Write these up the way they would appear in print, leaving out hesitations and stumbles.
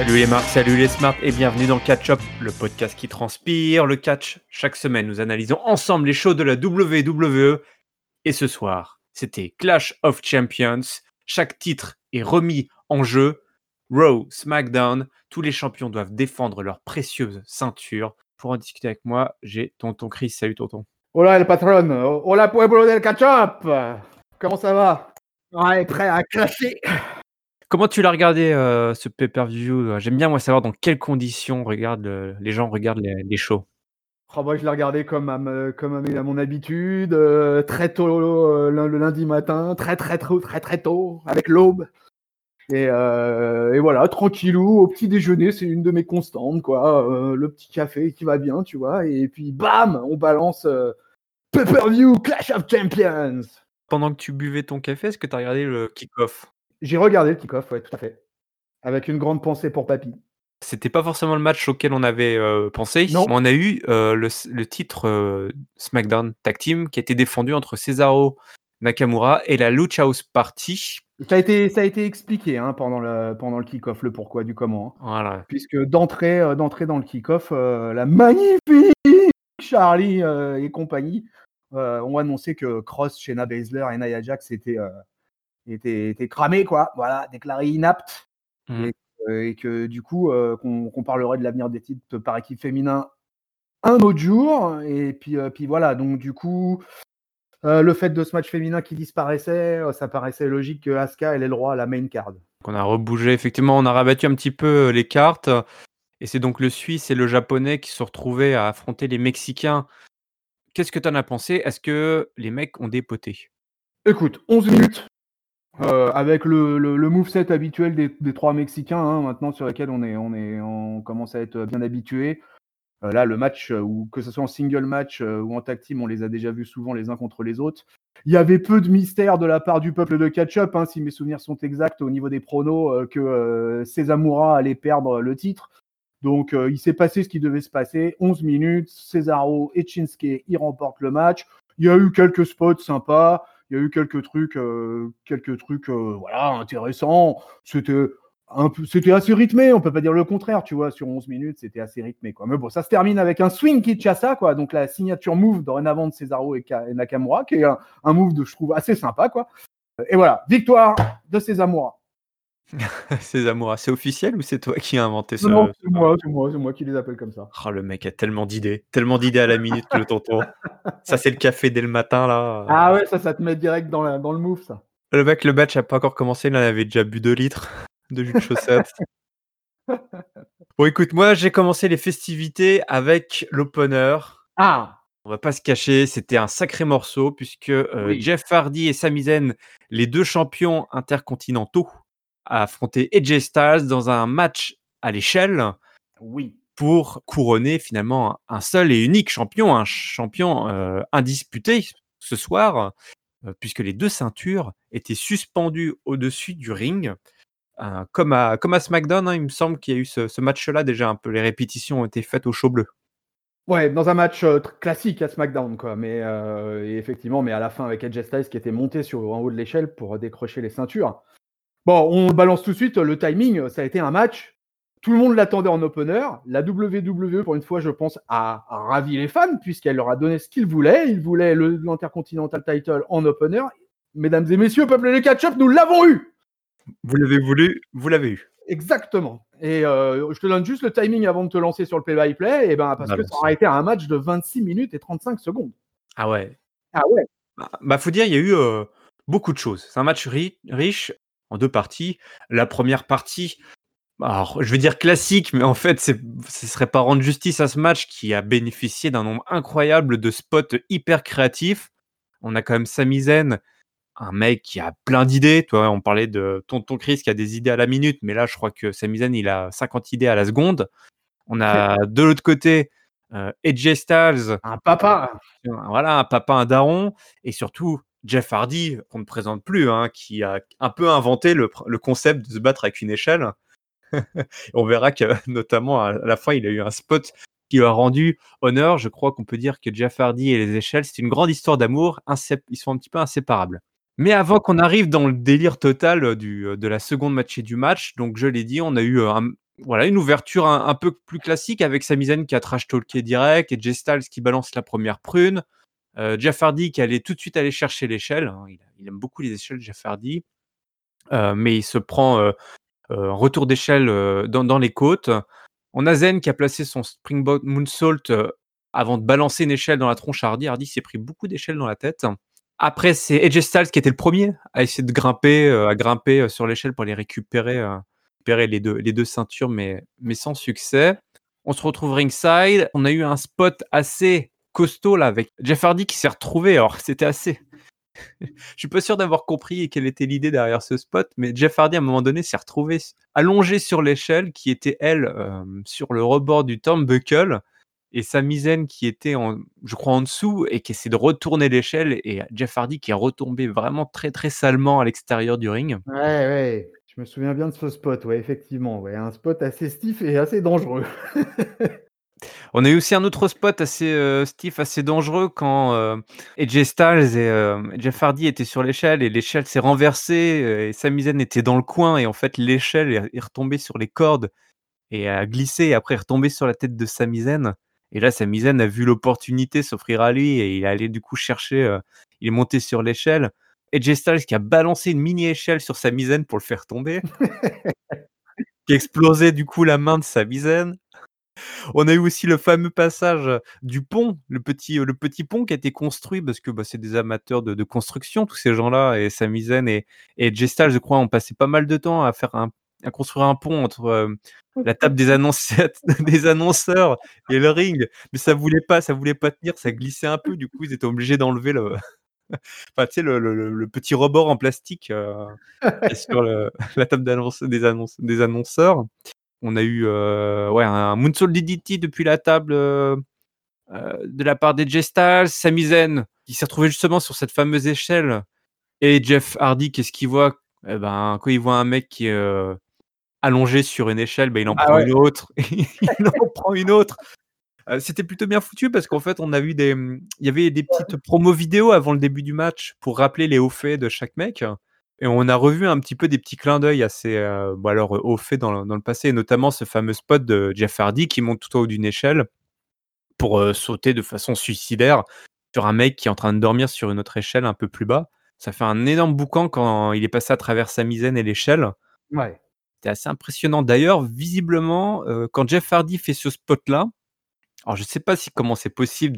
Salut les marques, salut les smarts et bienvenue dans Catch Up, le podcast qui transpire le catch. Chaque semaine, nous analysons ensemble les shows de la WWE. Et ce soir, c'était Clash of Champions. Chaque titre est remis en jeu. Raw, SmackDown, tous les champions doivent défendre leur précieuse ceinture. Pour en discuter avec moi, j'ai tonton Chris. Salut tonton. Hola el patron, hola pueblo del catch-up. Comment ça va? Ouais, prêt à clasher. Comment tu l'as regardé ce pay-per-view? J'aime bien moi savoir dans quelles conditions les gens regardent les shows. Oh, moi, je l'ai regardé comme à mon habitude, très tôt le lundi matin, très tôt, avec l'aube. Et voilà, tranquillou, au petit déjeuner, c'est une de mes constantes, quoi. Le petit café qui va bien, tu vois. Et puis bam, on balance pay-per-view Clash of Champions. Pendant que tu buvais ton café, est-ce que tu as regardé le kick-off? J'ai regardé le kick-off, ouais, tout à fait. Avec une grande pensée pour Papy. C'était pas forcément le match auquel on avait pensé. Non. On a eu le titre SmackDown Tag Team qui a été défendu entre Cesaro Nakamura et la Lucha House Party. Ça a été expliqué pendant le kick-off, le pourquoi du comment. Voilà. Puisque d'entrée dans le kick-off, la magnifique Charlie et compagnie ont annoncé que Cross, Shayna Baszler et Nia Jax étaient cramés, quoi. Voilà, déclarés inaptes. Et que du coup, qu'on parlerait de l'avenir des titres par équipe féminin un autre jour. Et puis voilà, donc du coup, le fait de ce match féminin qui disparaissait, ça paraissait logique que Asuka ait le droit à la main card. On a rebougé, effectivement, on a rabattu un petit peu les cartes. Et c'est donc le Suisse et le Japonais qui se sont retrouvés à affronter les Mexicains. Qu'est-ce que tu en as pensé? Est-ce que les mecs ont dépoté? Écoute, 11 minutes avec le moveset habituel des trois Mexicains, maintenant sur lesquels on commence à être bien habitués. Là, le match, ou que ce soit en single match ou en tag team, on les a déjà vus souvent les uns contre les autres. Il y avait peu de mystère de la part du peuple de catch-up, si mes souvenirs sont exacts au niveau des pronos, que Cesaro allait perdre le titre. Donc, il s'est passé ce qui devait se passer. 11 minutes, Cesaro et Shinsuke, ils remportent le match. Il y a eu quelques spots sympas. Il y a eu quelques trucs voilà, intéressants. C'était assez rythmé, on peut pas dire le contraire, tu vois, sur 11 minutes, c'était assez rythmé, quoi. Mais bon, ça se termine avec un swing Kinshasa, quoi, donc la signature move dorénavant de Cesaro et Nakamura, qui est un move je trouve assez sympa, quoi. Et voilà, victoire de Cesaro. Cesaro, c'est officiel ou c'est toi qui as inventé ce... Non, c'est moi qui les appelle comme ça. Oh, le mec a tellement d'idées à la minute, le tonton. Ça, c'est le café dès le matin, là. Ah ouais, ça te met direct dans le move, ça. Le mec, le match n'a pas encore commencé, il en avait déjà bu 2 litres de jus de chaussette. Bon, écoute, moi, j'ai commencé les festivités avec l'opener. Ah, On va pas se cacher, c'était un sacré morceau puisque oui. Jeff Hardy et Sami Zayn, les 2 champions intercontinentaux, affrontaient AJ Styles dans un match à l'échelle Oui. pour couronner finalement un seul et unique champion, un champion indisputé ce soir, puisque les 2 ceintures étaient suspendues au-dessus du ring. Comme à SmackDown, il me semble qu'il y a eu ce match-là déjà un peu. Les répétitions ont été faites au show bleu. Ouais, dans un match classique à SmackDown, quoi. Mais et effectivement, mais à la fin avec AJ Styles qui était monté en haut de l'échelle pour décrocher les ceintures. Bon, on balance tout de suite le timing. Ça a été un match. Tout le monde l'attendait en opener. La WWE, pour une fois, je pense, a ravi les fans puisqu'elle leur a donné ce qu'ils voulaient. Ils voulaient l'Intercontinental Title en opener. Mesdames et messieurs, peuple de catch-up, nous l'avons eu. Vous l'avez voulu, vous l'avez eu. Exactement. Et je te donne juste le timing avant de te lancer sur le play-by-play, parce que ça aurait été un match de 26 minutes et 35 secondes. Ah ouais. Ah ouais. Bah, faut dire, il y a eu beaucoup de choses. C'est un match riche en 2 parties. La première partie, alors je vais dire classique, mais en fait, ce serait pas rendre justice à ce match qui a bénéficié d'un nombre incroyable de spots hyper créatifs. On a quand même Sami Zayn, un mec qui a plein d'idées. Toi, on parlait de tonton Chris qui a des idées à la minute, mais là, je crois que Sami Zayn, il a 50 idées à la seconde. On a de l'autre côté AJ Styles, Un papa. voilà, un papa, un daron, et surtout Jeff Hardy, qu'on ne présente plus, qui a un peu inventé le concept de se battre avec une échelle. On verra que, notamment, à la fin, il a eu un spot qui lui a rendu honneur. Je crois qu'on peut dire que Jeff Hardy et les échelles, c'est une grande histoire d'amour. Ils sont un petit peu inséparables. Mais avant qu'on arrive dans le délire total de la seconde moitié du match, donc je l'ai dit, on a eu Voilà, une ouverture un peu plus classique avec Sami Zayn qui a trash talké direct et Jay Styles qui balance la première prune. Jeff Hardy qui allait tout de suite aller chercher l'échelle, hein, il aime beaucoup les échelles Jeff Hardy, mais il se prend, un retour d'échelle, dans les côtes. On a Zayn qui a placé son springboard moonsault, avant de balancer une échelle dans la tronche à Hardy. Hardy s'est pris beaucoup d'échelles dans la tête. Après, c'est AJ Styles qui était le premier à essayer de grimper, sur l'échelle pour aller récupérer les deux ceintures, mais sans succès. On se retrouve ringside. On a eu un spot assez costaud là avec Jeff Hardy qui s'est retrouvé. Alors, c'était assez. Je suis pas sûr d'avoir compris quelle était l'idée derrière ce spot, mais Jeff Hardy à un moment donné s'est retrouvé allongé sur l'échelle qui était elle sur le rebord du turnbuckle et Sami Zayn qui était je crois en dessous et qui essaie de retourner l'échelle et Jeff Hardy qui est retombé vraiment très très salement à l'extérieur du ring. Ouais, ouais, je me souviens bien de ce spot, ouais, effectivement, ouais, un spot assez stiff et assez dangereux. On a eu aussi un autre spot assez, stiff, assez dangereux quand, AJ Styles et Jeff Hardy étaient sur l'échelle et l'échelle s'est renversée, et Sami Zayn était dans le coin et en fait l'échelle est retombée sur les cordes et a glissé et après est retombée sur la tête de Sami Zayn et là Sami Zayn a vu l'opportunité s'offrir à lui et il est allé du coup chercher, il est monté sur l'échelle. AJ Styles qui a balancé une mini échelle sur Sami Zayn pour le faire tomber, qui a explosé du coup la main de Sami Zayn. On a eu aussi le fameux passage, du pont, le petit pont qui a été construit parce que, bah, c'est des amateurs de construction tous ces gens-là et Sami Zayn et Jay Styles je crois ont passé pas mal de temps à construire un pont entre, la table des annonceurs et le ring, mais ça voulait pas tenir, ça glissait un peu, du coup ils étaient obligés d'enlever enfin tu sais le petit rebord en plastique, qui est sur la table des annonceurs. On a eu, ouais, un moonsault DDT depuis la table, de la part d'AJ Styles. Sami Zayn qui s'est retrouvé justement sur cette fameuse échelle et Jeff Hardy, qu'est-ce qu'il voit? Eh ben, quand il voit un mec qui est, allongé sur une échelle, bah, il en Ah prend ouais. une autre, il en prend une autre. C'était plutôt bien foutu parce qu'en fait, on a eu il y avait des petites promos vidéo avant le début du match pour rappeler les hauts faits de chaque mec et on a revu un petit peu des petits clins d'œil à ces, bah, leurs hauts faits dans le passé et notamment ce fameux spot de Jeff Hardy qui monte tout en haut d'une échelle pour, sauter de façon suicidaire sur un mec qui est en train de dormir sur une autre échelle un peu plus bas. Ça fait un énorme boucan quand il est passé à travers Sami Zayn et l'échelle. Ouais. C'était assez impressionnant. D'ailleurs, visiblement, quand Jeff Hardy fait ce spot-là, alors je sais pas si comment c'est possible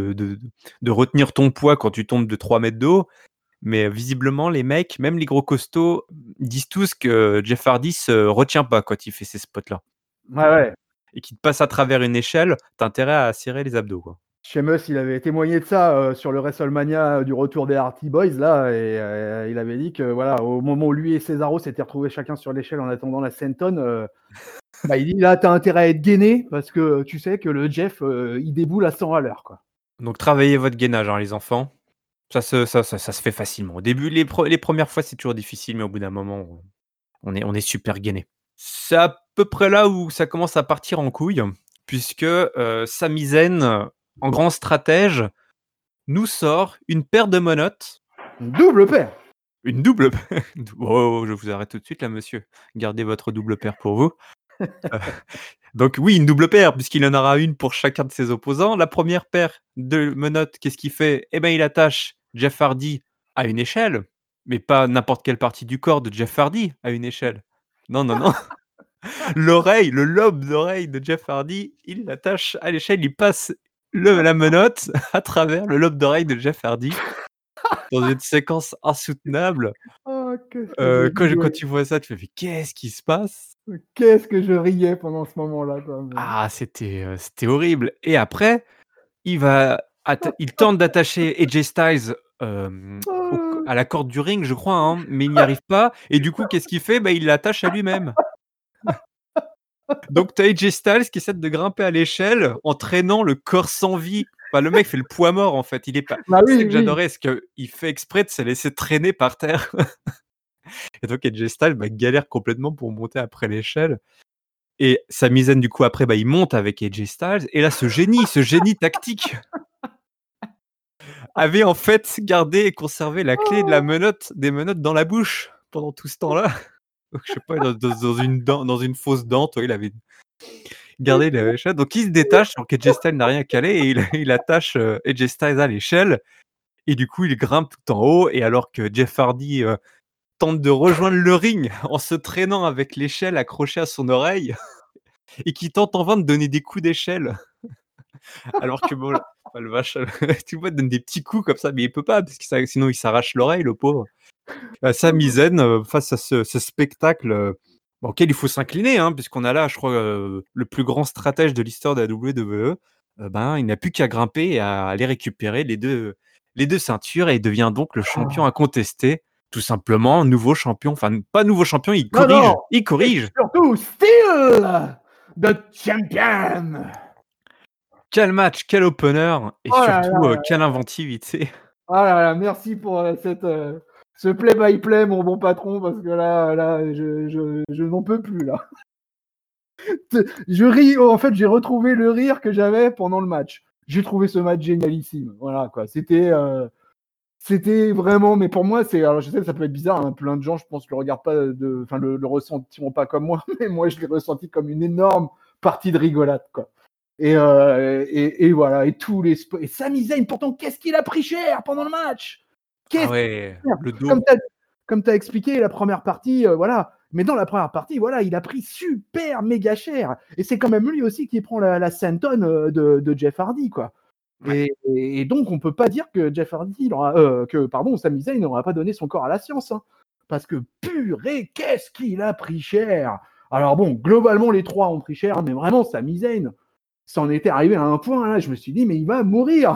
de retenir ton poids quand tu tombes de 3 mètres de haut, mais visiblement les mecs, même les gros costauds, disent tous que Jeff Hardy se retient pas quand il fait ces spots-là Ouais, ouais. et qu'il te passe à travers une échelle, tu as intérêt à serrer les abdos, quoi. Sheamus, il avait témoigné de ça, sur le WrestleMania du retour des Hardy Boys là et il avait dit que voilà, au moment où lui et Cesaro s'étaient retrouvés chacun sur l'échelle en attendant la senton, bah, il dit: «Là, tu as intérêt à être gainé parce que tu sais que le Jeff, il déboule à 100 à l'heure, quoi». Donc travaillez votre gainage, hein, les enfants. Ça se fait facilement. Au début, les premières fois, c'est toujours difficile, mais au bout d'un moment, on est super gainé. C'est à peu près là où ça commence à partir en couille, puisque, Sami Zayn, en grand stratège, nous sort une paire de menottes, Une double paire! une double oh, je vous arrête tout de suite là, monsieur. Gardez votre double paire pour vous. Heu, donc oui, une double paire puisqu'il en aura une pour chacun de ses opposants. La première paire de menottes, qu'est-ce qu'il fait? Eh ben, il attache Jeff Hardy à une échelle, mais pas n'importe quelle partie du corps de Jeff Hardy à une échelle. Non, non, non. L'oreille, le lobe d'oreille de Jeff Hardy, il l'attache à l'échelle, il passe la menotte à travers le lobe d'oreille de Jeff Hardy dans une séquence insoutenable. Oh, qu'est-ce que j'ai Quand rigolé! tu vois ça, tu fais: «Mais qu'est-ce qui se passe?» Qu'est-ce que je riais pendant ce moment-là, quoi, mais Ah, c'était horrible et après, il tente d'attacher AJ Styles, à la corde du ring, je crois, hein, mais il n'y arrive pas et du coup, qu'est-ce qu'il fait? Bah, il l'attache à lui-même. Donc tu as AJ Styles qui essaie de grimper à l'échelle en traînant le corps sans vie. Enfin, le mec fait le poids mort, en fait, il est pas bah, c'est ça oui, que oui. j'adorais, c'est qu'il fait exprès de se laisser traîner par terre et donc AJ Styles, bah, galère complètement pour monter après l'échelle et Sami Zayn, du coup, après, bah, il monte avec AJ Styles et là, ce génie tactique avait, en fait, gardé et conservé la clé de la Oh! menotte des menottes dans la bouche pendant tout ce temps-là. Donc, je sais pas, dans une fausse dent, il avait gardé l'échelle. Donc il se détache, alors qu'AJ Styles n'a rien calé et il attache, AJ Styles à l'échelle et du coup, il grimpe tout en haut et alors que Jeff Hardy, tente de rejoindre le ring en se traînant avec l'échelle accrochée à son oreille et qui tente en vain de donner des coups d'échelle. Alors que bon, le vache, tu vois, il donne des petits coups comme ça, mais il peut pas parce que sinon il s'arrache l'oreille, le pauvre. Sami Zayn, face à ce spectacle, auquel il faut s'incliner, hein, puisqu'on a là, je crois, le plus grand stratège de l'histoire de la WWE, ben, il n'a plus qu'à grimper et à aller récupérer les 2 ceintures et il devient donc le champion Ah. incontesté, tout simplement, nouveau champion, enfin pas nouveau champion, Non, non, il et corrige. surtout still the champion. Quel match, quel opener et Oh là surtout, là, quelle inventivité. oh là là, merci pour ce play-by-play, mon bon patron, parce que là, je n'en peux plus là. Je ris, en fait, j'ai retrouvé le rire que j'avais pendant le match. J'ai trouvé ce match génialissime. Voilà quoi. C'était vraiment, mais pour moi, alors je sais que ça peut être bizarre, hein, plein de gens, je pense, le regardent pas enfin, le ressentiront pas comme moi, mais moi, je l'ai ressenti comme une énorme partie de rigolade, quoi. Et voilà, et et Sami Zayn, pourtant, qu'est-ce qu'il a pris cher pendant le match? Ah Qu'est-ce ouais, le comme dos. tu as expliqué la première partie, voilà. Mais dans la première partie, voilà, il a pris super méga cher. Et c'est quand même lui aussi qui prend la senton de Jeff Hardy, quoi. Ouais. Et donc, on peut pas dire que Jeff Hardy, Sami Zayn n'aura pas donné son corps à la science, hein. Parce que purée, qu'est-ce qu'il a pris cher. Alors bon, globalement, les trois ont pris cher, hein, mais vraiment, Sami Zayn, ça en était arrivé à un point, là, je me suis dit, mais il va mourir.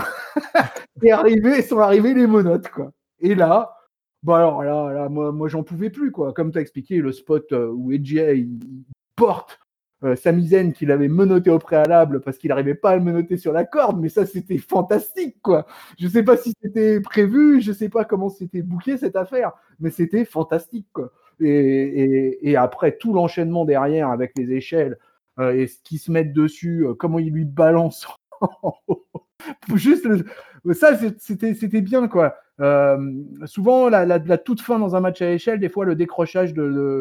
Sont arrivés les monotes, quoi. Et là, bah alors là, moi j'en pouvais plus, quoi. Comme tu as expliqué, le spot où AJ il porte Sami Zayn qu'il avait menotté au préalable parce qu'il n'arrivait pas à le menotter sur la corde, mais ça c'était fantastique, quoi. Je sais pas si c'était prévu, je sais pas comment c'était booké cette affaire, mais c'était fantastique, quoi. Et après tout l'enchaînement derrière avec les échelles et ce qu'ils se mettent dessus, comment ils lui balancent juste ça c'était bien, quoi. Souvent la toute fin dans un match à échelle, des fois le décrochage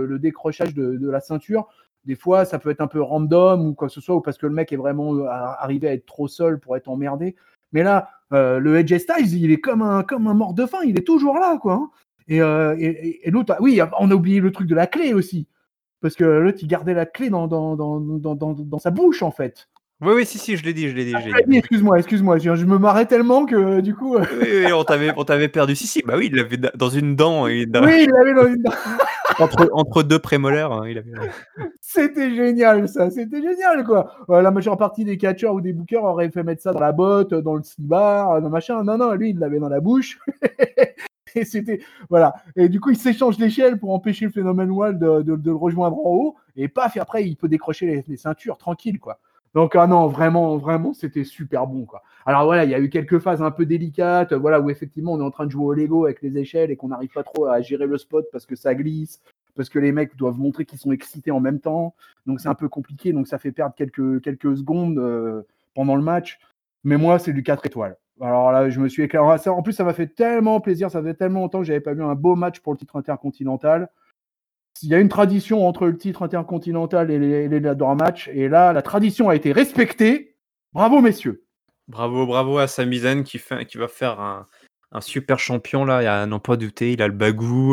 de la ceinture, des fois ça peut être un peu random ou quoi que ce soit, ou parce que le mec est vraiment arrivé à être trop seul pour être emmerdé. Mais là, le AJ Styles, il est comme un mort de faim, il est toujours là, quoi, hein. Et l'autre, oui, on a oublié le truc de la clé aussi, parce que l'autre il gardait la clé dans sa bouche, en fait. Oui, oui, si, je l'ai dit, Excuse-moi, je me marrais tellement que du coup. Oui, oui, on t'avait perdu. Si, bah oui, il l'avait dans une dent et Oui, il l'avait dans une. entre 2 prémolaires, hein, il avait C'était génial, ça, c'était génial, quoi. La majeure partie des catcheurs ou des bookers auraient fait mettre ça dans la botte, dans le slibard, dans machin. Non, non, lui, il l'avait dans la bouche. Et c'était. Voilà. Et du coup, il s'échange l'échelle pour empêcher le phénomène Wall de le rejoindre en haut. Et paf, et après, il peut décrocher les ceintures tranquille, quoi. Donc, ah non, vraiment, vraiment, c'était super bon, quoi. Alors voilà, il y a eu quelques phases un peu délicates, voilà, où effectivement, on est en train de jouer au Lego avec les échelles et qu'on n'arrive pas trop à gérer le spot parce que ça glisse, parce que les mecs doivent montrer qu'ils sont excités en même temps. Donc, c'est un peu compliqué. Donc, ça fait perdre quelques secondes pendant le match. Mais moi, c'est du 4 étoiles. Alors là, je me suis éclairé. En plus, ça m'a fait tellement plaisir. Ça faisait tellement longtemps que j'avais pas vu un beau match pour le titre intercontinental. Il y a une tradition entre le titre intercontinental et les Ladder match. Et là, la tradition a été respectée. Bravo, messieurs. bravo à Sami Zayn qui va faire un super champion là, il y a à n'en pas douter, il a le bagou,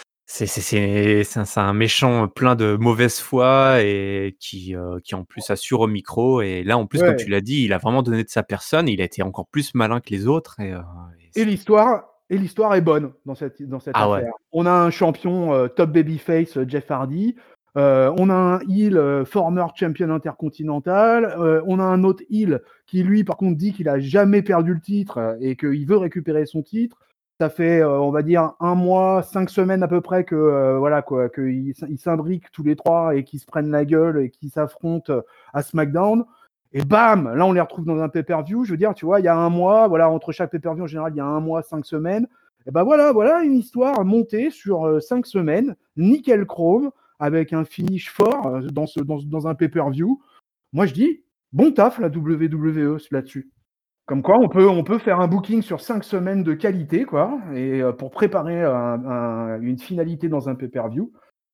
c'est un méchant plein de mauvaise foi et qui en plus assure au micro et là, en plus, comme Ouais. tu l'as dit, il a vraiment donné de sa personne, il a été encore plus malin que les autres et Et c'est l'histoire est bonne dans cette ah ouais, affaire. On a un champion top babyface, Jeff Hardy. On a un heel former champion intercontinental. On a un autre heel qui, lui, par contre, dit qu'il a jamais perdu le titre et qu'il veut récupérer son titre. Ça fait, on va dire, 1 mois, 5 semaines à peu près que voilà quoi, qu'ils s'imbriquent tous les trois et qu'ils se prennent la gueule et qu'ils s'affrontent à SmackDown. Et bam, là on les retrouve dans un pay-per-view. Je veux dire, tu vois, il y a 1 mois, voilà, entre chaque pay-per-view en général, il y a 1 mois, 5 semaines. Et ben voilà une histoire montée sur 5 semaines, nickel chrome, avec un finish fort dans un pay-per-view. Moi je dis, bon taf la WWE là-dessus. Comme quoi, on peut faire un booking sur 5 semaines de qualité, quoi, et pour préparer une finalité dans un pay-per-view.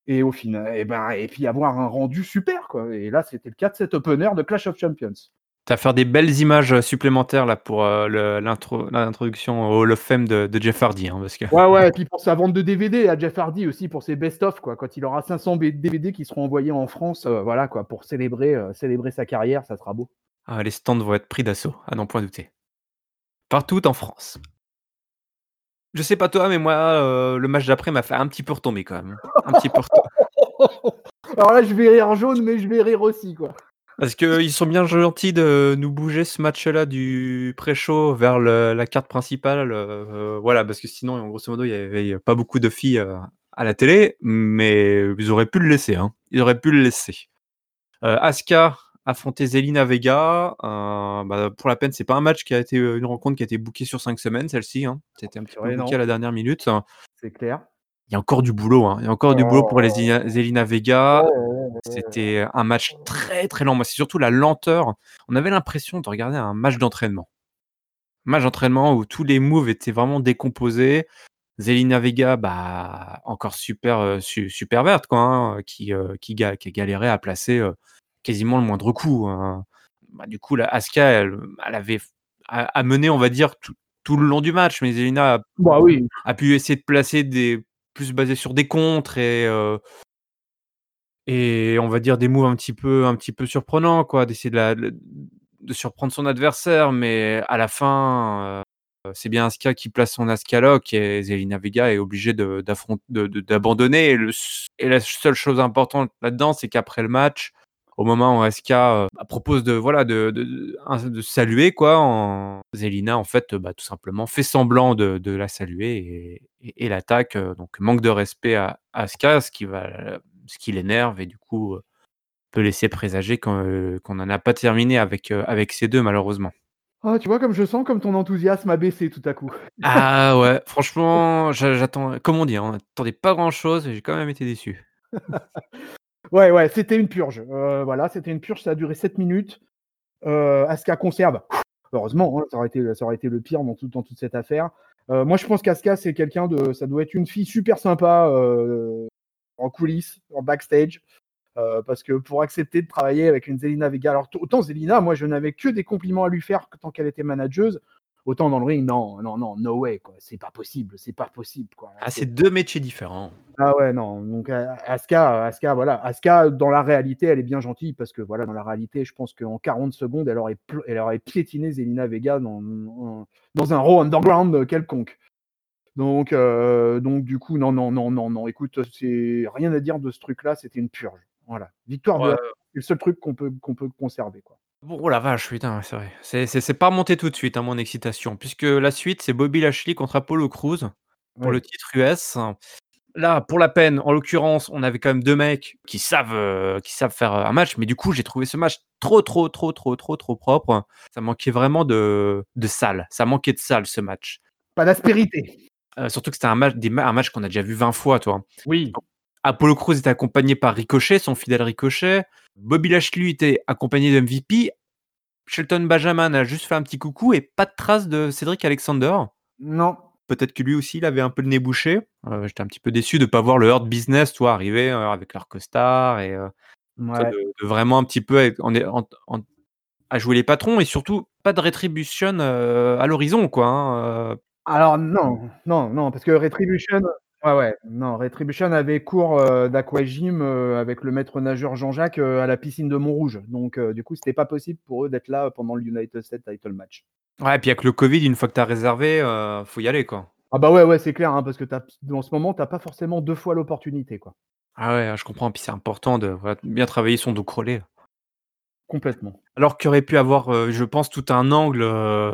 Et au final, et puis avoir un rendu super, quoi. Et là, c'était le cas de cet opener de Clash of Champions. Tu vas faire des belles images supplémentaires là pour l'introduction au Hall of Fame de Jeff Hardy, hein, parce que Ouais, ouais, et puis pour sa vente de DVD à Jeff Hardy aussi, pour ses best-of, quoi. Quand il aura 500 DVD qui seront envoyés en France, voilà, quoi, pour célébrer sa carrière, ça sera beau. les stands vont être pris d'assaut, à n'en point douter. Partout en France. Je sais pas toi, mais moi, le match d'après m'a fait un petit peu retomber quand même, hein. Un petit peu retomber. Alors là, je vais rire jaune, mais je vais rire aussi, quoi. Parce qu'ils sont bien gentils de nous bouger ce match-là du pré-show vers la carte principale, voilà, parce que sinon, en grosso modo, il y avait pas beaucoup de filles, à la télé, mais ils auraient pu le laisser, hein. Ils auraient pu le laisser. Asuka affrontait Zelina Vega, pour la peine, c'est pas un match qui a été, une rencontre qui a été bookée sur 5 semaines, celle-ci, hein. C'était un petit peu Ouais, booké non, à la dernière minute. c'est clair. Il y a encore du boulot, hein. Il y a encore du boulot pour les Zelina Vega. C'était un match très, très lent. Moi, c'est surtout la lenteur. On avait l'impression de regarder un match d'entraînement. Un match d'entraînement où tous les moves étaient vraiment décomposés. Zelina Vega, encore super, super verte quoi, hein, qui a galéré à placer, quasiment le moindre coup, hein. Du coup, la Asuka, elle avait a mené, on va dire, tout le long du match, mais Zelina Bah oui. a pu essayer de placer des plus basés sur des contres et on va dire des moves un petit peu surprenants quoi, d'essayer de surprendre son adversaire, mais à la fin, c'est bien Asuka qui place son Asuka Lock et Zelina Vega est obligée d'abandonner et la seule chose importante là-dedans, c'est qu'après le match, au moment où Asuka, propose de voilà de saluer quoi, Zelina en fait, tout simplement fait semblant de la saluer et l'attaque, donc manque de respect à Asuka, ce qui l'énerve et du coup, peut laisser présager qu'on n'en a pas terminé avec ces 2 malheureusement. Ah, tu vois comme je sens comme ton enthousiasme a baissé tout à coup. Ah ouais, franchement, j'attends comme on dit, hein, on attendait pas grand chose et j'ai quand même été déçu. Ouais, ouais, c'était une purge. Voilà, c'était une purge, ça a duré 7 minutes. Asuka conserve. Heureusement, hein, ça aurait été le pire dans toute cette affaire. Moi, je pense qu'Asuka, c'est quelqu'un de ça doit être une fille super sympa, en coulisses, en backstage. Parce que pour accepter de travailler avec une Zelina Vega, alors autant Zelina, moi je n'avais que des compliments à lui faire tant qu'elle était manageuse, autant dans le ring, non, non, non, no way, quoi. C'est pas possible, quoi. Ah, c'est 2 métiers différents. Ah ouais, non, donc Asuka, voilà. Asuka, dans la réalité, elle est bien gentille parce que voilà, dans la réalité, je pense qu'en 40 secondes, elle aurait piétiné Zelina Vega dans un Raw Underground quelconque. Donc du coup, non, non, non, non, non. Écoute, c'est rien à dire de ce truc-là, c'était une purge. Voilà. Victoire de Ouais. Asuka, c'est le seul truc qu'on peut conserver, quoi. Bon, oh la vache, putain, ouais, c'est vrai. C'est pas remonté tout de suite, hein, mon excitation, puisque la suite, c'est Bobby Lashley contre Apollo Crews pour le Oui. titre US. Là, pour la peine, en l'occurrence, on avait quand même 2 mecs qui savent faire, un match, mais du coup, j'ai trouvé ce match trop, trop, trop, trop, trop, trop propre. Ça manquait vraiment de salle. Ça manquait de salle, ce match. Pas d'aspérité. Surtout que c'était un match qu'on a déjà vu 20 fois, toi. Oui. Apollo Crews était accompagné par Ricochet, son fidèle Ricochet. Bobby Lashley était accompagné de MVP. Shelton Benjamin a juste fait un petit coucou et pas de trace de Cédric Alexander. Non. Peut-être que lui aussi, il avait un peu le nez bouché. J'étais un petit peu déçu de pas voir le Hurt Business, toi, arriver, avec leur costard et toi Ouais. de vraiment un petit peu être à jouer les patrons et surtout pas de Retribution, à l'horizon, quoi, hein, Alors non, non, non, parce que Retribution, ouais, ouais, non, Retribution avait cours, d'aquagym, avec le maître nageur Jean-Jacques, à la piscine de Montrouge. Donc du coup, c'était pas possible pour eux d'être là pendant le United States Title Match. Ouais, et puis avec le Covid, une fois que tu as réservé, faut y aller, quoi. Ah bah ouais, ouais, c'est clair, hein, parce que en ce moment, tu as pas forcément 2 fois l'opportunité, quoi. Ah ouais, je comprends, puis c'est important de, voilà, bien travailler son dos crawlé. Complètement. Alors qu'il y aurait pu avoir, je pense tout un angle,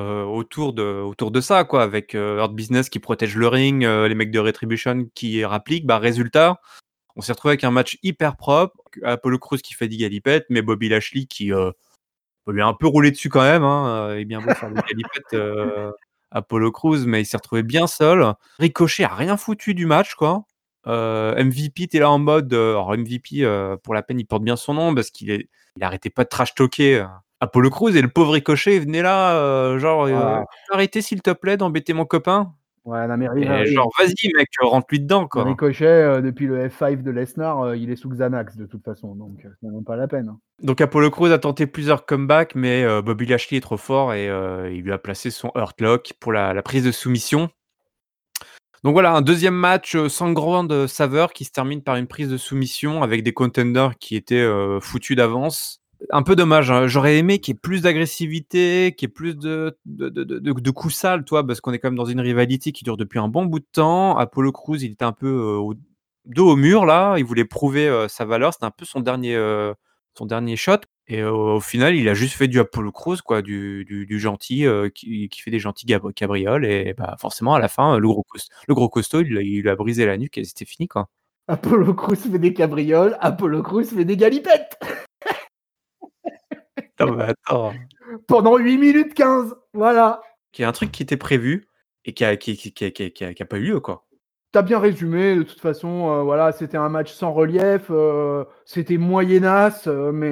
autour de ça quoi, avec, Hurt Business qui protège le ring, les mecs de Retribution qui rappliquent. Résultat, on s'est retrouvé avec un match hyper propre, Apollo Crews qui fait des galipettes, mais Bobby Lashley qui, lui a un peu roulé dessus quand même, hein, il est bien beau faire des galipettes, Apollo Crews, mais il s'est retrouvé bien seul. Ricochet a rien foutu du match quoi. MVP était là en mode, alors MVP, pour la peine, il porte bien son nom parce il arrêtait pas de trash talker, Apollo Crews et le pauvre Ricochet, il venait là, genre, Ah, «Arrêtez s'il te plaît d'embêter mon copain». Ouais, non, mais Et genre, vas-y mec, rentre-lui dedans, quoi. Ricochet, depuis le F5 de Lesnar, il est sous Xanax de toute façon, donc c'est même pas la peine, hein. Donc Apollo Crews a tenté plusieurs comebacks, mais Bobby Lashley est trop fort et il lui a placé son Hurt Lock pour la prise de soumission. Donc voilà, un deuxième match, sans grande saveur qui se termine par une prise de soumission avec des contenders qui étaient, foutus d'avance. Un peu dommage, hein, j'aurais aimé qu'il y ait plus d'agressivité, qu'il y ait plus de coups sales, toi, parce qu'on est quand même dans une rivalité qui dure depuis un bon bout de temps. Apollo Crews, il était un peu, au dos au mur là, il voulait prouver, sa valeur, c'était un peu son dernier shot et au final, il a juste fait du Apollo Crews quoi, du gentil, qui fait des gentils cabrioles et bah, forcément à la fin, le gros costaud, il lui a brisé la nuque et c'était fini, quoi. Apollo Crews fait des cabrioles, Apollo Crews fait des galipettes! Non mais attends, Pendant 8 minutes 15, voilà. qu'il y a un truc qui était prévu et qui a pas eu lieu, quoi. Tu as bien résumé, de toute façon, voilà, c'était un match sans relief, c'était moyennasse,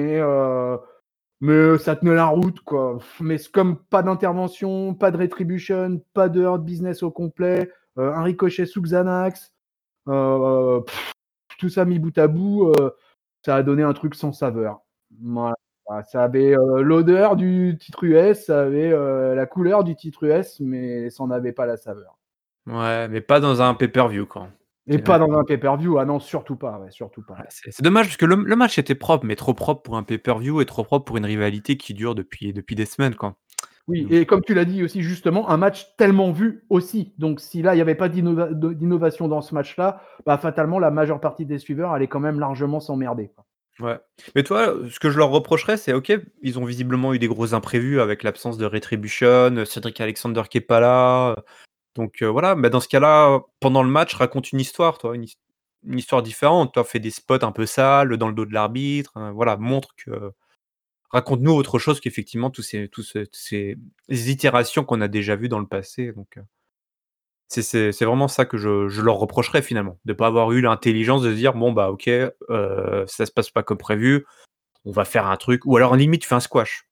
mais ça tenait la route, quoi. Mais c'est comme pas d'intervention, pas de retribution, pas de hurt business au complet, un ricochet sous Xanax, heu, tout ça mis bout à bout, ça a donné un truc sans saveur. Voilà, ça avait, l'odeur du titre US, ça avait, la couleur du titre US, mais ça en avait pas la saveur. Ouais, mais pas dans un pay-per-view, quoi. Et C'est pas vrai. dans un pay-per-view, ah non, surtout pas, ouais, surtout pas. Ouais, c'est dommage parce que le match était propre, mais trop propre pour un pay-per-view et trop propre pour une rivalité qui dure depuis des semaines, quoi. Oui, Donc et comme tu l'as dit aussi justement, un match tellement vu aussi. Donc si là, il y avait pas d'innovation dans ce match-là, bah, fatalement, la majeure partie des suiveurs allaient quand même largement s'emmerder, quoi. ouais. Mais toi, ce que je leur reprocherais, c'est OK, ils ont visiblement eu des gros imprévus avec l'absence de Retribution, Cedric Alexander qui est pas là, donc voilà, mais dans ce cas-là, pendant le match, raconte une histoire, toi, une histoire différente. Toi, fais des spots un peu sales dans le dos de l'arbitre, voilà, montre que raconte-nous autre chose qu'effectivement tous ces itérations qu'on a déjà vues dans le passé, donc c'est vraiment ça que je leur reprocherais finalement, de pas avoir eu l'intelligence de se dire: «Bon, bah, OK, ça se passe pas comme prévu, on va faire un truc» ou alors limite, tu fais un squash.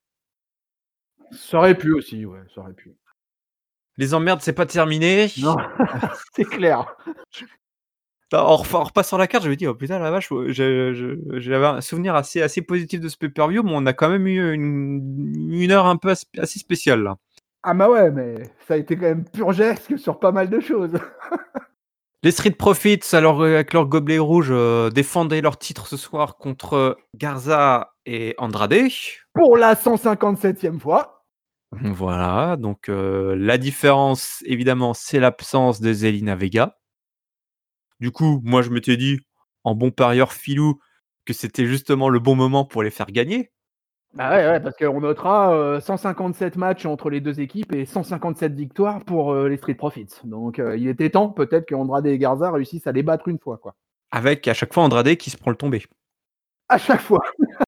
Ça aurait pu aussi, ouais, ça aurait pu. Les emmerdes, c'est pas terminé. Non, c'est clair. En repassant la carte, je me dis: «Oh putain la vache, j'avais un souvenir assez positif de ce pay-per-view, mais on a quand même eu une heure un peu assez spéciale là». Ah bah, ouais, mais ça a été quand même purgesque sur pas mal de choses. Les Street Profits, alors, avec leur gobelet rouge, défendaient leur titre ce soir contre Garza et Andrade. Pour la 157e fois. Voilà, donc la différence évidemment, c'est l'absence de Zelina Vega. Du coup, moi je m'étais dit, en bon parieur filou, que c'était justement le bon moment pour les faire gagner. Bah, ouais, ouais, parce qu'on notera, 157 matchs entre les 2 équipes et 157 victoires pour, les Street Profits. Donc, il était temps peut-être qu'Andrade et Garza réussissent à les battre une fois, quoi. Avec à chaque fois Andrade qui se prend le tombé. À chaque fois.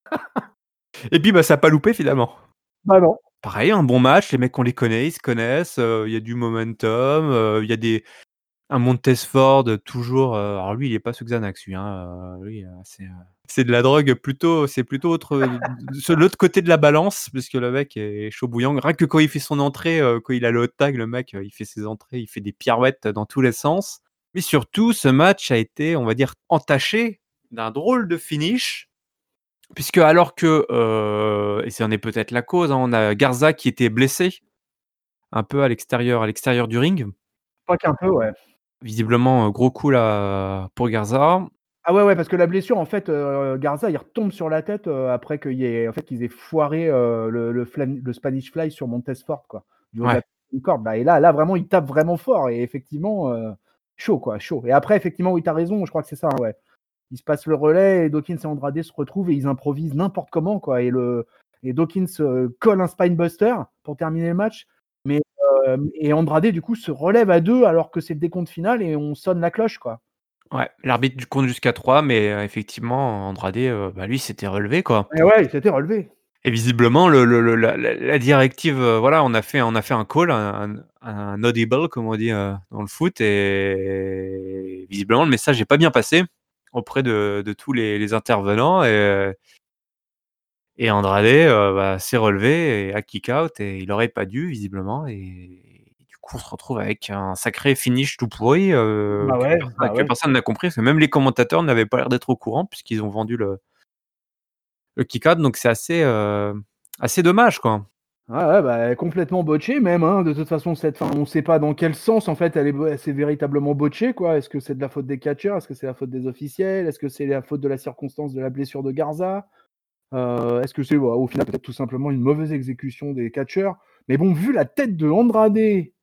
Et puis, bah, ça a pas loupé finalement. Bah, non. Pareil, un bon match, les mecs on les connaît, ils se connaissent, il y a du momentum, il y a un Montez Ford toujours, alors lui il est pas sous Xanax lui, hein, lui, c'est de la drogue plutôt c'est plutôt sur l'autre côté de la balance, puisque le mec est chaud bouillant. Rien que quand il fait son entrée, quand il a le hot tag, le mec, il fait ses entrées, il fait des pirouettes dans tous les sens. Mais surtout, ce match a été, on va dire, entaché d'un drôle de finish, puisque alors que, et c'en est peut-être la cause, hein, on a Garza qui était blessé, un peu à l'extérieur du ring. Pas qu'un peu, ouais. Visiblement, gros coup là pour Garza. Ah ouais, ouais, parce que la blessure, en fait, Garza, il retombe sur la tête, après qu'il y ait en fait, qu'ils aient foiré, le Spanish Fly sur Montez Ford, quoi, du haut de la Ouais, corde, là, et là, vraiment, il tape vraiment fort et effectivement, chaud, quoi, chaud, et après, effectivement, oui, tu as raison, je crois que c'est ça, ouais. Il se passe le relais et Dawkins et Andrade se retrouvent et ils improvisent n'importe comment, quoi, et Dawkins, colle un Spinebuster pour terminer le match, mais et Andrade, du coup, se relève à 2 alors que c'est le décompte final et on sonne la cloche, quoi. ouais, l'arbitre du compte jusqu'à 3, mais effectivement Andrade, bah, lui s'était relevé quoi Et ouais, il s'était relevé. et visiblement la directive, voilà, on a fait un call, un audible comme on dit, dans le foot et visiblement le message est pas bien passé auprès de tous les intervenants et Andrade, bah, s'est relevé et a kick out et il aurait pas dû visiblement et coup, on se retrouve avec un sacré finish tout pourri, Bah que ouais, personne bah que ouais. personne n'a compris, parce que même les commentateurs n'avaient pas l'air d'être au courant puisqu'ils ont vendu le kick-out, donc c'est assez dommage, quoi. Ouais, ouais, bah, complètement botché même, hein. De toute façon, cette fin, on sait pas dans quel sens, en fait, elle s'est véritablement botchée, quoi. Est-ce que c'est de la faute des catcheurs? Est-ce que c'est la faute des officiels? Est-ce que c'est la faute de la circonstance de la blessure de Garza? Est-ce que c'est, au final, peut-être tout simplement une mauvaise exécution des catcheurs? Mais bon, vu la tête de Andrade,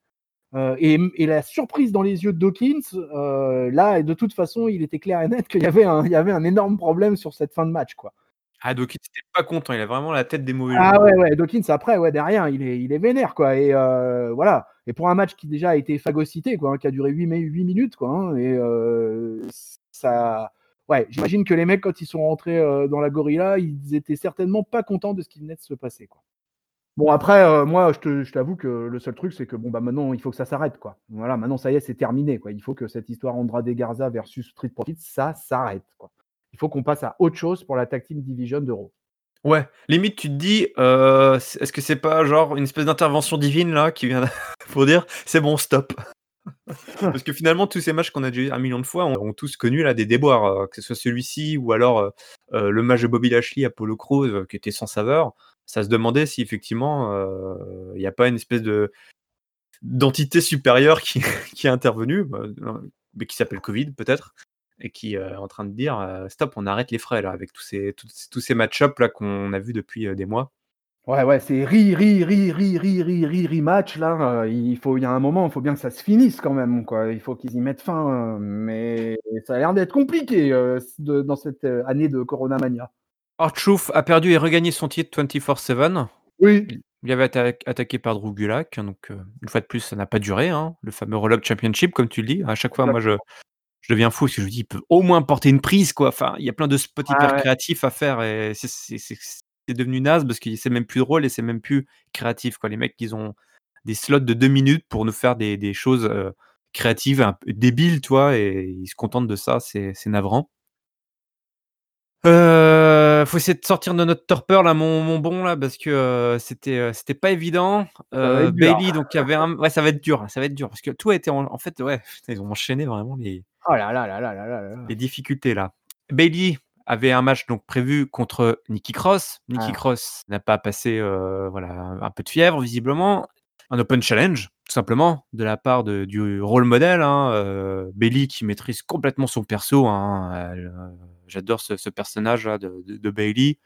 et la surprise dans les yeux de Dawkins, là, de toute façon, il était clair et net qu'il y avait un énorme problème sur cette fin de match, quoi. Ah, donc il était pas content, il a vraiment la tête des mauvais Ah jours. ouais, ouais, Dawkins après, ouais, derrière, il est vénère, quoi. Et voilà. Et pour un match qui déjà a été phagocyté, quoi, hein, qui a duré 8 minutes, quoi, hein, et ça. Ouais, j'imagine que les mecs, quand ils sont rentrés dans la gorilla, ils étaient certainement pas contents de ce qui venait de se passer, quoi. Bon, après, moi, je t'avoue que le seul truc, c'est que bon, bah maintenant, il faut que ça s'arrête, quoi. Voilà, maintenant, ça y est, c'est terminé, quoi. Il faut que cette histoire Andrade Garza versus Street Profits, ça s'arrête, quoi. Il faut qu'on passe à autre chose pour la Tag Team Division de Raw. Ouais, limite tu te dis, est-ce que c'est pas genre une espèce d'intervention divine là qui vient pour dire: «C'est bon stop». Parce que finalement tous ces matchs qu'on a déjà eu 1 million de fois ont tous connu là des déboires, que ce soit celui-ci ou alors, le match de Bobby Lashley, Apollo Crews, qui était sans saveur. Ça se demandait si effectivement, il y a pas une espèce d'entité supérieure qui qui est intervenue, mais qui s'appelle Covid peut-être et qui, est en train de dire, «Stop, on arrête les frais là avec tous ces match-up là qu'on a vus depuis, des mois». Ouais, ouais, c'est rematch là, il y a un moment, il faut bien que ça se finisse quand même, quoi. Il faut qu'ils y mettent fin, mais ça a l'air d'être compliqué, dans cette, année de Corona Mania. R-Truth a perdu et regagné son titre 24/7. Oui. Il avait attaqué par Drew Gulak, hein, donc une fois de plus, ça n'a pas duré, hein, le fameux Roll Up Championship comme tu le dis. À chaque fois, moi, Exactement. je deviens fou parce que je me dis: «Il peut au moins porter une prise, quoi». Enfin, il y a plein de spots Ah hyper ouais. créatifs à faire et c'est devenu naze parce que c'est même plus drôle et c'est même plus créatif, quoi. Les mecs, ils ont des slots de 2 minutes pour nous faire des choses, créatives, un peu débiles, tu vois? Et ils se contentent de ça, c'est navrant. Faut essayer de sortir de notre torpeur là, mon bon là, parce que, c'était pas évident. Ça va être dur. Bayley donc il y avait un ouais, ça va être dur, ça va être dur parce que tout a été en fait, ouais, putain, ils ont enchaîné vraiment Oh là là là là là là là là. les difficultés là. Bayley avait un match donc prévu contre Nikki Cross. Nikki Ah. Cross n'a pas passé, voilà, un peu de fièvre visiblement. Un open challenge, tout simplement, de la part du rôle modèle, hein, Bayley qui maîtrise complètement son perso, hein, j'adore ce personnage-là de Bayley,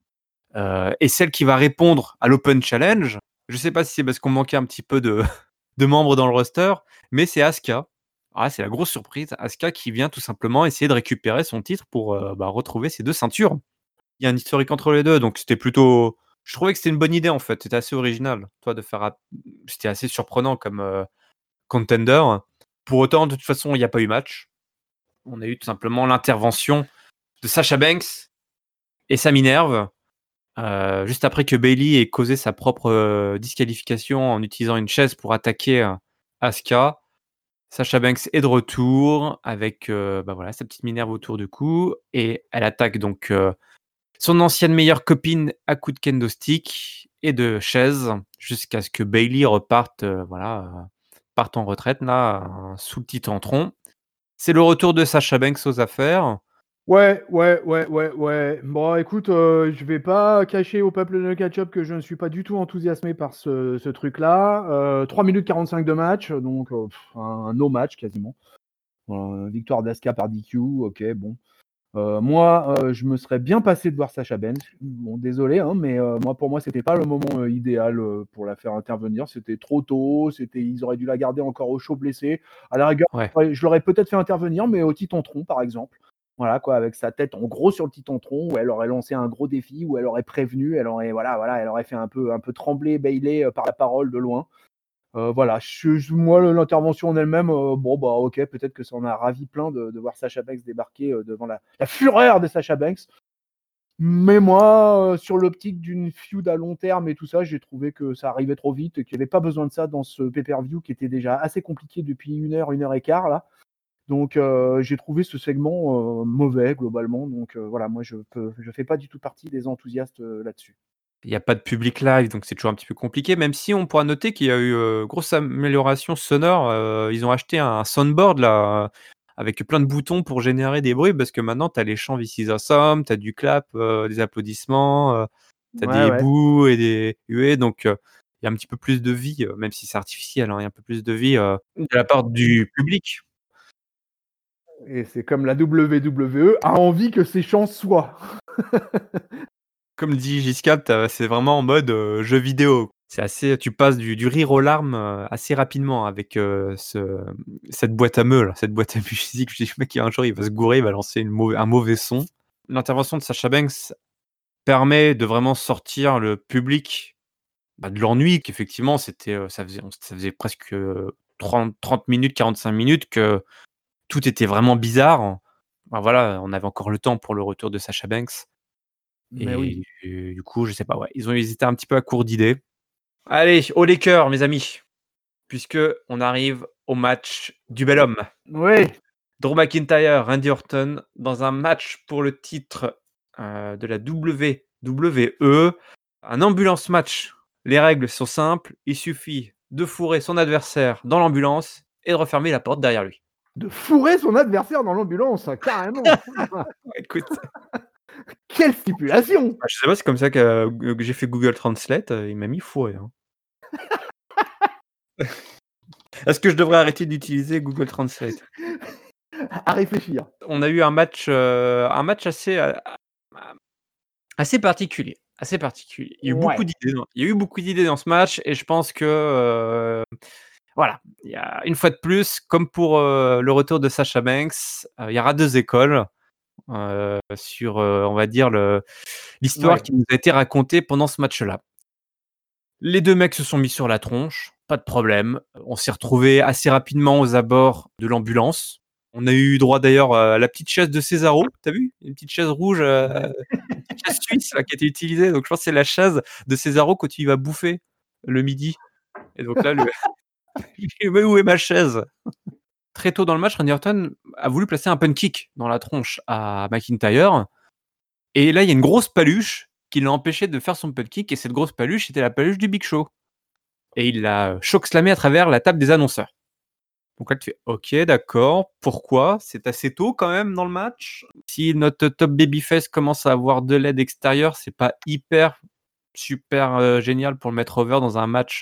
et celle qui va répondre à l'open challenge, je sais pas si c'est parce qu'on manquait un petit peu de de membres dans le roster, mais c'est Asuka. Ah, c'est la grosse surprise, Asuka qui vient tout simplement essayer de récupérer son titre pour, retrouver ses 2 ceintures. Il y a un historique entre les 2, donc c'était plutôt je trouvais que c'était une bonne idée, en fait. C'était assez original, toi, de faire a c'était assez surprenant comme, contender. Pour autant, de toute façon, il y a pas eu match. On a eu tout simplement l'intervention de Sasha Banks et ça m'énerve, juste après que Bayley ait causé sa propre, disqualification en utilisant une chaise pour attaquer, Asuka. Sasha Banks est de retour avec, voilà, sa petite minerve autour du cou et elle attaque donc, son ancienne meilleure copine à coups de kendo stick et de chaise jusqu'à ce que Bayley reparte, parte en retraite là, sous le Titantron. C'est le retour de Sasha Banks aux affaires. Ouais, ouais, ouais, ouais, ouais. Bon, écoute, je vais pas cacher au peuple de Ketchup que je ne suis pas du tout enthousiasmé par ce truc-là. 3 minutes 45 de match, donc un no match quasiment. Victoire d'Asuka par DQ, OK, bon. Moi, je me serais bien passé de voir Sasha Banks. Bon, désolé, hein, mais moi, pour moi, c'était pas le moment, idéal, pour la faire intervenir. C'était trop tôt, ils auraient dû la garder encore au chaud blessée. À la rigueur, Ouais. ouais, je l'aurais peut-être fait intervenir, mais au Titantron, par exemple. Voilà quoi, avec sa tête en gros sur le Titantron, où elle aurait lancé un gros défi, où elle aurait prévenu, elle aurait voilà, elle aurait fait un peu trembler Bayley, par la parole de loin. Voilà, moi l'intervention en elle-même, bon bah OK, peut-être que ça en a ravi plein de voir Sasha Banks débarquer, devant la fureur de Sasha Banks. Mais moi, sur l'optique d'une feud à long terme et tout ça, j'ai trouvé que ça arrivait trop vite et qu'il y avait pas besoin de ça dans ce pay-per-view qui était déjà assez compliqué depuis 1 heure et quart là. Donc j'ai trouvé ce segment, mauvais globalement. Donc voilà, moi je fais pas du tout partie des enthousiastes, là-dessus. Il y a pas de public live, donc c'est toujours un petit peu compliqué, même si on pourra noter qu'il y a eu, grosse amélioration sonore, ils ont acheté un soundboard là, avec plein de boutons pour générer des bruits parce que maintenant tu as les chants «This is awesome», tu as du clap, des applaudissements, tu as Ouais, des ouais. boos et des huées donc il y a un petit peu plus de vie, même si c'est artificiel, hein, il y a un peu plus de vie, de la part du public. Et c'est comme la WWE a envie que ses chants soient. Comme dit Giscard, c'est vraiment en mode, jeu vidéo. C'est assez tu passes du rire aux larmes, assez rapidement avec, cette boîte à meux là, cette boîte à musique. Je dis: «Le mec, un jour, il va se gourer, il va lancer un mauvais son». L'intervention de Sasha Banks permet de vraiment sortir le public, bah, de l'ennui qu'effectivement c'était, ça faisait presque, 30 minutes, 45 minutes que tout était vraiment bizarre. Bah, voilà, on avait encore le temps pour le retour de Sasha Banks. Mais oui. Et du coup, je sais pas, ouais, ils étaient un petit peu à court d'idées. Allez, haut les cœurs, mes amis, puisque on arrive au match du bel homme. Oui. Drew McIntyre, Randy Orton, dans un match pour le titre, de la WWE. Un ambulance match. Les règles sont simples, il suffit de fourrer son adversaire dans l'ambulance et de refermer la porte derrière lui. De fourrer son adversaire dans l'ambulance, carrément. Écoute, Quelle stipulation! je sais pas, c'est comme ça que j'ai fait Google Translate, il m'a mis fourré, hein. Est-ce que je devrais arrêter d'utiliser Google Translate? À réfléchir. On a eu un match assez particulier, assez particulier. Ouais. Il y a eu beaucoup d'idées dans ce match et je pense que, voilà, il y a une fois de plus, comme pour, le retour de Sasha Banks, il y aura 2 écoles, sur, on va dire l'histoire Ouais. qui nous a été racontée pendant ce match-là. Les 2 mecs se sont mis sur la tronche, pas de problème. On s'est retrouvés assez rapidement aux abords de l'ambulance. On a eu droit d'ailleurs, à la petite chaise de Cesaro, tu as vu? Une petite chaise rouge, une petite chaise suisse là qui a été utilisée, donc je pense que c'est la chaise de Cesaro quand il va bouffer le midi et donc là le il fait: «Mais où est ma chaise?» Très tôt dans le match, Randy Orton a voulu placer un punt kick dans la tronche à McIntyre et là, il y a une grosse paluche qui l'a empêché de faire son punt kick et cette grosse paluche, c'était la paluche du Big Show. Et il l'a choc-slamé à travers la table des annonceurs. Donc là, tu fais: «OK, d'accord, pourquoi?» C'est assez tôt quand même dans le match. Si notre top babyface commence à avoir de l'aide extérieure, c'est pas hyper super, génial pour le mettre over dans un match,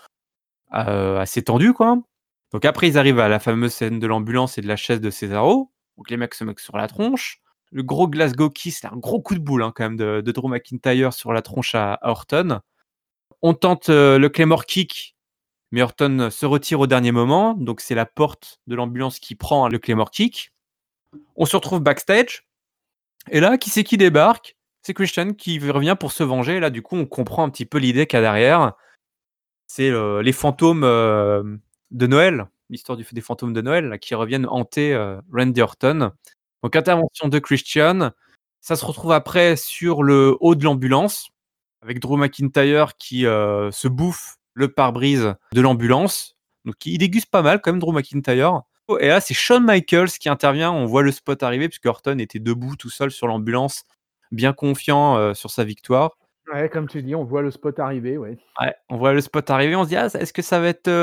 assez tendu, quoi. Donc après, ils arrivent à la fameuse scène de l'ambulance et de la chaise de Cesaro. Donc les mecs se mettent sur la tronche. Le gros Glasgow Kiss, là, un gros coup de boule, hein, quand même de Drew McIntyre sur la tronche à Orton. On tente, le Claymore Kick. Mais Orton se retire au dernier moment, donc c'est la porte de l'ambulance qui prend le Claymore Kick. On se retrouve backstage et là, qui c'est qui débarque? C'est Christian qui revient pour se venger. Et là, du coup, on comprend un petit peu l'idée qu'il y a derrière. C'est, les fantômes, de Noël, l'histoire des fantômes de Noël là, qui reviennent hanter, Randy Orton. Donc intervention de Christian. Ça se retrouve après sur le haut de l'ambulance avec Drew McIntyre qui, se bouffe le pare-brise de l'ambulance. Donc il déguste pas mal quand même Drew McIntyre. Oh, et là, c'est Shawn Michaels qui intervient. On voit le spot arriver puisque Orton était debout tout seul sur l'ambulance, bien confiant, sur sa victoire. Ouais, comme tu dis, on voit le spot arriver, ouais. Ouais, on voit le spot arriver, on se dit: «Ah, est-ce que ça va être,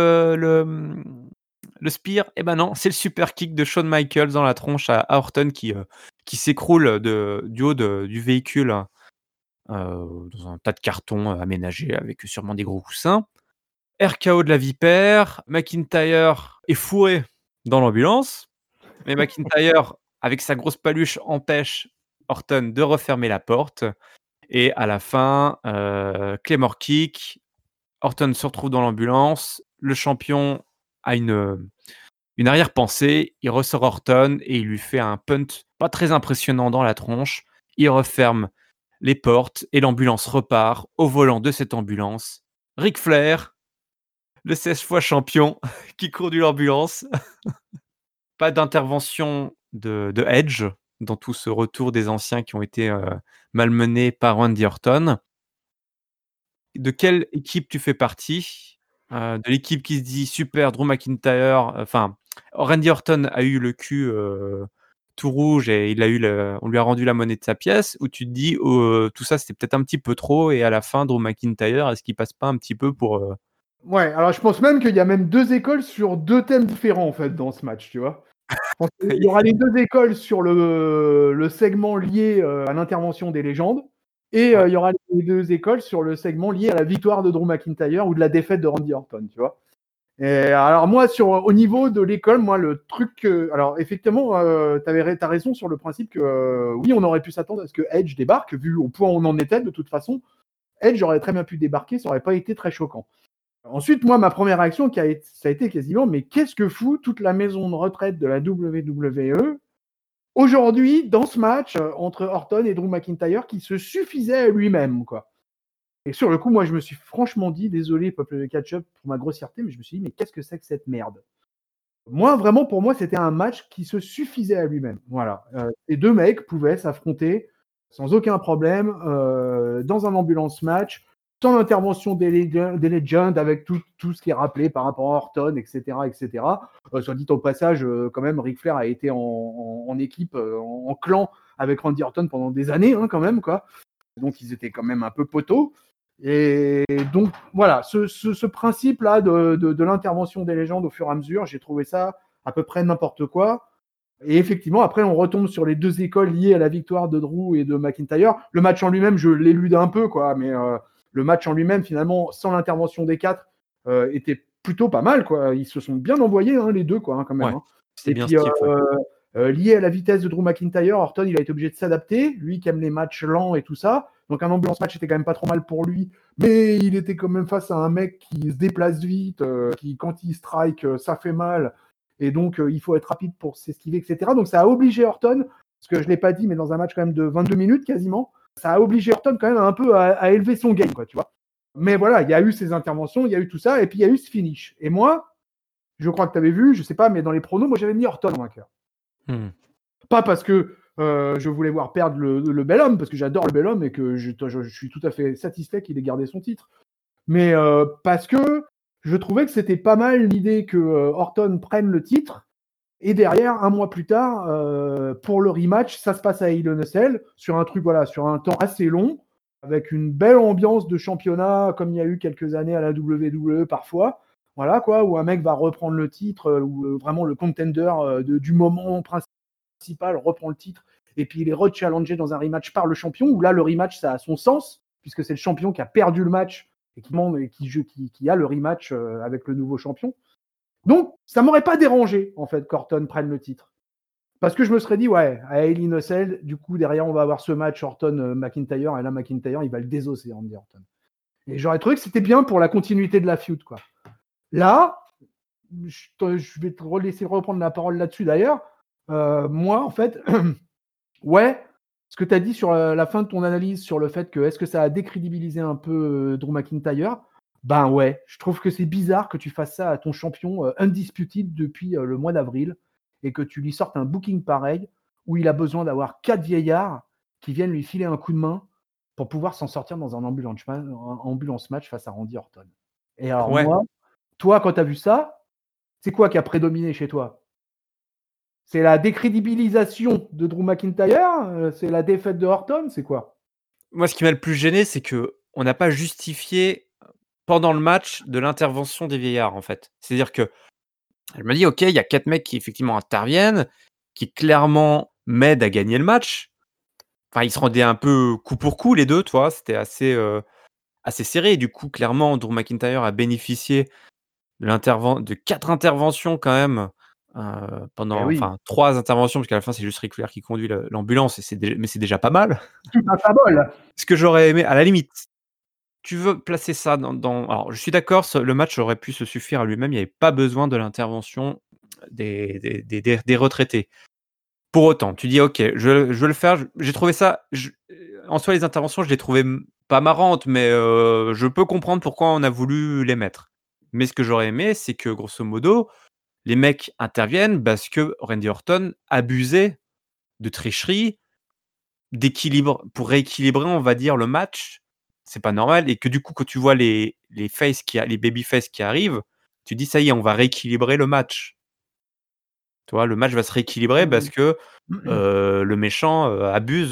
le spear?» Eh ben non, c'est le super kick de Shawn Michaels dans la tronche à Orton qui s'écroule du haut du véhicule, dans un tas de cartons, aménagés avec sûrement des gros coussins. RKO de la vipère, McIntyre est fourré dans l'ambulance, mais McIntyre, avec sa grosse paluche, empêche Orton de refermer la porte et à la fin, Claymore kick, Orton se retrouve dans l'ambulance, le champion a une arrière-pensée, il ressort Orton et il lui fait un punt pas très impressionnant dans la tronche. Il referme les portes et l'ambulance repart. Au volant de cette ambulance, Ric Flair, le 16 fois champion qui conduit l'ambulance. Pas d'intervention de Edge dans tout ce retour des anciens qui ont été, malmenés par Randy Orton. De quelle équipe tu fais partie? De l'équipe qui se dit: «Super, Drew McIntyre», enfin, Randy Orton a eu le cul, tout rouge et on lui a rendu la monnaie de sa pièce, ou tu te dis tout ça c'était peut-être un petit peu trop et à la fin Drew McIntyre, est-ce qu'il passe pas un petit peu pour Ouais, alors je pense même qu'il y a même 2 écoles sur 2 thèmes différents en fait dans ce match, tu vois? Je pense qu'il y aura les 2 écoles sur le segment lié, à l'intervention des légendes et Ouais. il y aura les 2 écoles sur le segment lié à la victoire de Drew McIntyre ou de la défaite de Randy Orton, tu vois? Et alors moi au niveau de l'école, moi le truc alors effectivement, tu as raison sur le principe que, oui, on aurait pu s'attendre à ce que Edge débarque, vu au point où on en était de toute façon. Edge aurait très bien pu débarquer, ça aurait pas été très choquant. Ensuite, moi, ma première réaction, ça a été quasiment, mais qu'est-ce que fout toute la maison de retraite de la WWE aujourd'hui dans ce match entre Orton et Drew McIntyre qui se suffisait à lui-même, quoi. Et sur le coup, moi, je me suis franchement dit, désolé, peuple de catch-up, pour ma grossièreté, mais je me suis dit, mais qu'est-ce que c'est que cette merde? Moi, vraiment, pour moi, c'était un match qui se suffisait à lui-même. Voilà. Les deux mecs pouvaient s'affronter sans aucun problème dans un ambulance match, sans l'intervention des Legends, avec tout ce qui est rappelé par rapport à Orton, etc. etc. Soit dit au passage, quand même, Ric Flair a été en équipe, en clan avec Randy Orton pendant des années, hein, quand même, quoi. Donc, ils étaient quand même un peu poteaux. Et donc, voilà, ce principe-là de l'intervention des légendes au fur et à mesure, j'ai trouvé ça à peu près n'importe quoi. Et effectivement, après, on retombe sur les 2 écoles liées à la victoire de Drew et de McIntyre. Le match en lui-même, je l'élude un peu, quoi, mais le match en lui-même, finalement, sans l'intervention des 4, était plutôt pas mal, quoi. Ils se sont bien envoyés, hein, les 2, quoi, hein, quand même. Ouais, Hein. c'était Et bien puis, stiff, ouais. lié à la vitesse de Drew McIntyre, Orton, il a été obligé de s'adapter, lui qui aime les matchs lents et tout ça. Donc un ambulance match était quand même pas trop mal pour lui, mais il était quand même face à un mec qui se déplace vite, qui quand il strike, ça fait mal, et donc il faut être rapide pour s'esquiver, etc. Donc ça a obligé Orton, parce que je l'ai pas dit, mais dans un match quand même de 22 minutes quasiment, ça a obligé Orton quand même un peu à élever son game, quoi, tu vois. Mais voilà, il y a eu ces interventions, il y a eu tout ça, et puis il y a eu ce finish. Et moi, je crois que tu avais vu, je sais pas, mais dans les pronos, moi j'avais mis Orton en vainqueur. Pas parce que je voulais voir perdre le bel homme, parce que j'adore le bel homme et que je suis tout à fait satisfait qu'il ait gardé son titre. Mais parce que je trouvais que c'était pas mal l'idée que Orton prenne le titre et derrière, un mois plus tard, pour le rematch, ça se passe à Hell in a Cell sur un truc, voilà, sur un temps assez long, avec une belle ambiance de championnat, comme il y a eu quelques années à la WWE parfois. Voilà, quoi, où un mec va reprendre le titre, où vraiment le contender du moment principal reprend le titre, et puis il est re-challengé dans un rematch par le champion, où là, le rematch, ça a son sens, puisque c'est le champion qui a perdu le match et qui a le rematch avec le nouveau champion. Donc, ça m'aurait pas dérangé, en fait, qu'Orton prenne le titre. Parce que je me serais dit, ouais, à Hell in a Cell, du coup, derrière, on va avoir ce match Orton-McIntyre, et là, McIntyre, il va le désosser, Randy Orton. Et j'aurais trouvé que c'était bien pour la continuité de la feud, quoi. Là, je vais te laisser reprendre la parole là-dessus, d'ailleurs. Moi, en fait, ouais, ce que tu as dit sur la fin de ton analyse sur le fait que est-ce que ça a décrédibilisé un peu Drew McIntyre, ben ouais, je trouve que c'est bizarre que tu fasses ça à ton champion undisputed depuis le mois d'avril et que tu lui sortes un booking pareil où il a besoin d'avoir 4 vieillards qui viennent lui filer un coup de main pour pouvoir s'en sortir dans un ambulance match face à Randy Orton. Et alors Ouais. moi, toi, quand tu as vu ça, c'est quoi qui a prédominé chez toi? C'est la décrédibilisation de Drew McIntyre? C'est la défaite de Orton? C'est quoi? Moi, ce qui m'a le plus gêné, c'est qu'on n'a pas justifié pendant le match de l'intervention des vieillards, en fait. C'est-à-dire que je me dis: «OK, il y a 4 mecs qui effectivement interviennent, qui clairement m'aident à gagner le match». Enfin, ils se rendaient un peu coup pour coup les 2, tu vois? C'était assez serré. Du coup, clairement, Drew McIntyre a bénéficié de 4 interventions quand même, Eh pendant oui, enfin 3 interventions, parce qu'à la fin, c'est juste Ric Flair qui conduit l'ambulance et c'est déjà pas mal. tout un symbole. Ce que j'aurais aimé à la limite, tu veux placer ça alors je suis d'accord, le match aurait pu se suffire à lui-même, il y avait pas besoin de l'intervention des retraités. Pour autant, tu dis: «OK, je veux le faire». J'ai trouvé ça en soi, les interventions, je les trouvais pas marrantes, mais je peux comprendre pourquoi on a voulu les mettre. Mais ce que j'aurais aimé, c'est que grosso modo, les mecs interviennent parce que Randy Orton abusait de tricherie, d'équilibre pour rééquilibrer, on va dire, le match. C'est pas normal et que du coup, quand tu vois les babyface qui arrivent, tu dis: «Ça y est, on va rééquilibrer le match». Tu vois, le match va se rééquilibrer parce que Mmh. le méchant abuse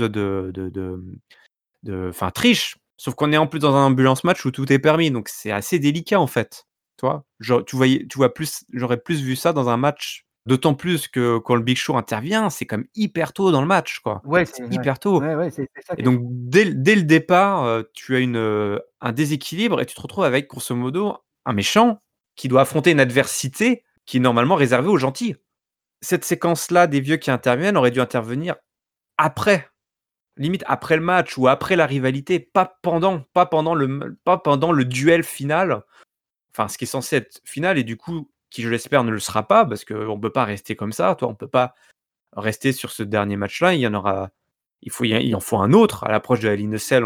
enfin triche. Sauf qu'on est en plus dans un ambulance match où tout est permis, donc c'est assez délicat en fait. Tu vois? Genre, tu vois plus, j'aurais plus vu ça dans un match, d'autant plus que quand le Big Show intervient, c'est quand même hyper tôt dans le match, quoi. Ouais, C'est ouais. hyper tôt. Ouais, c'est ça Et qui est donc fou. dès le départ, tu as un déséquilibre et tu te retrouves avec grosso modo un méchant qui doit affronter une adversité qui est normalement réservée aux gentils. Cette séquence-là des vieux qui interviennent aurait dû intervenir après, limite après le match ou après la rivalité, pas pendant le duel final, enfin ce qui est censé être final et du coup, qui je l'espère ne le sera pas parce qu'on peut pas rester comme ça, toi, on peut pas rester sur ce dernier match-là, il en faut un autre à l'approche de la ligne de sel,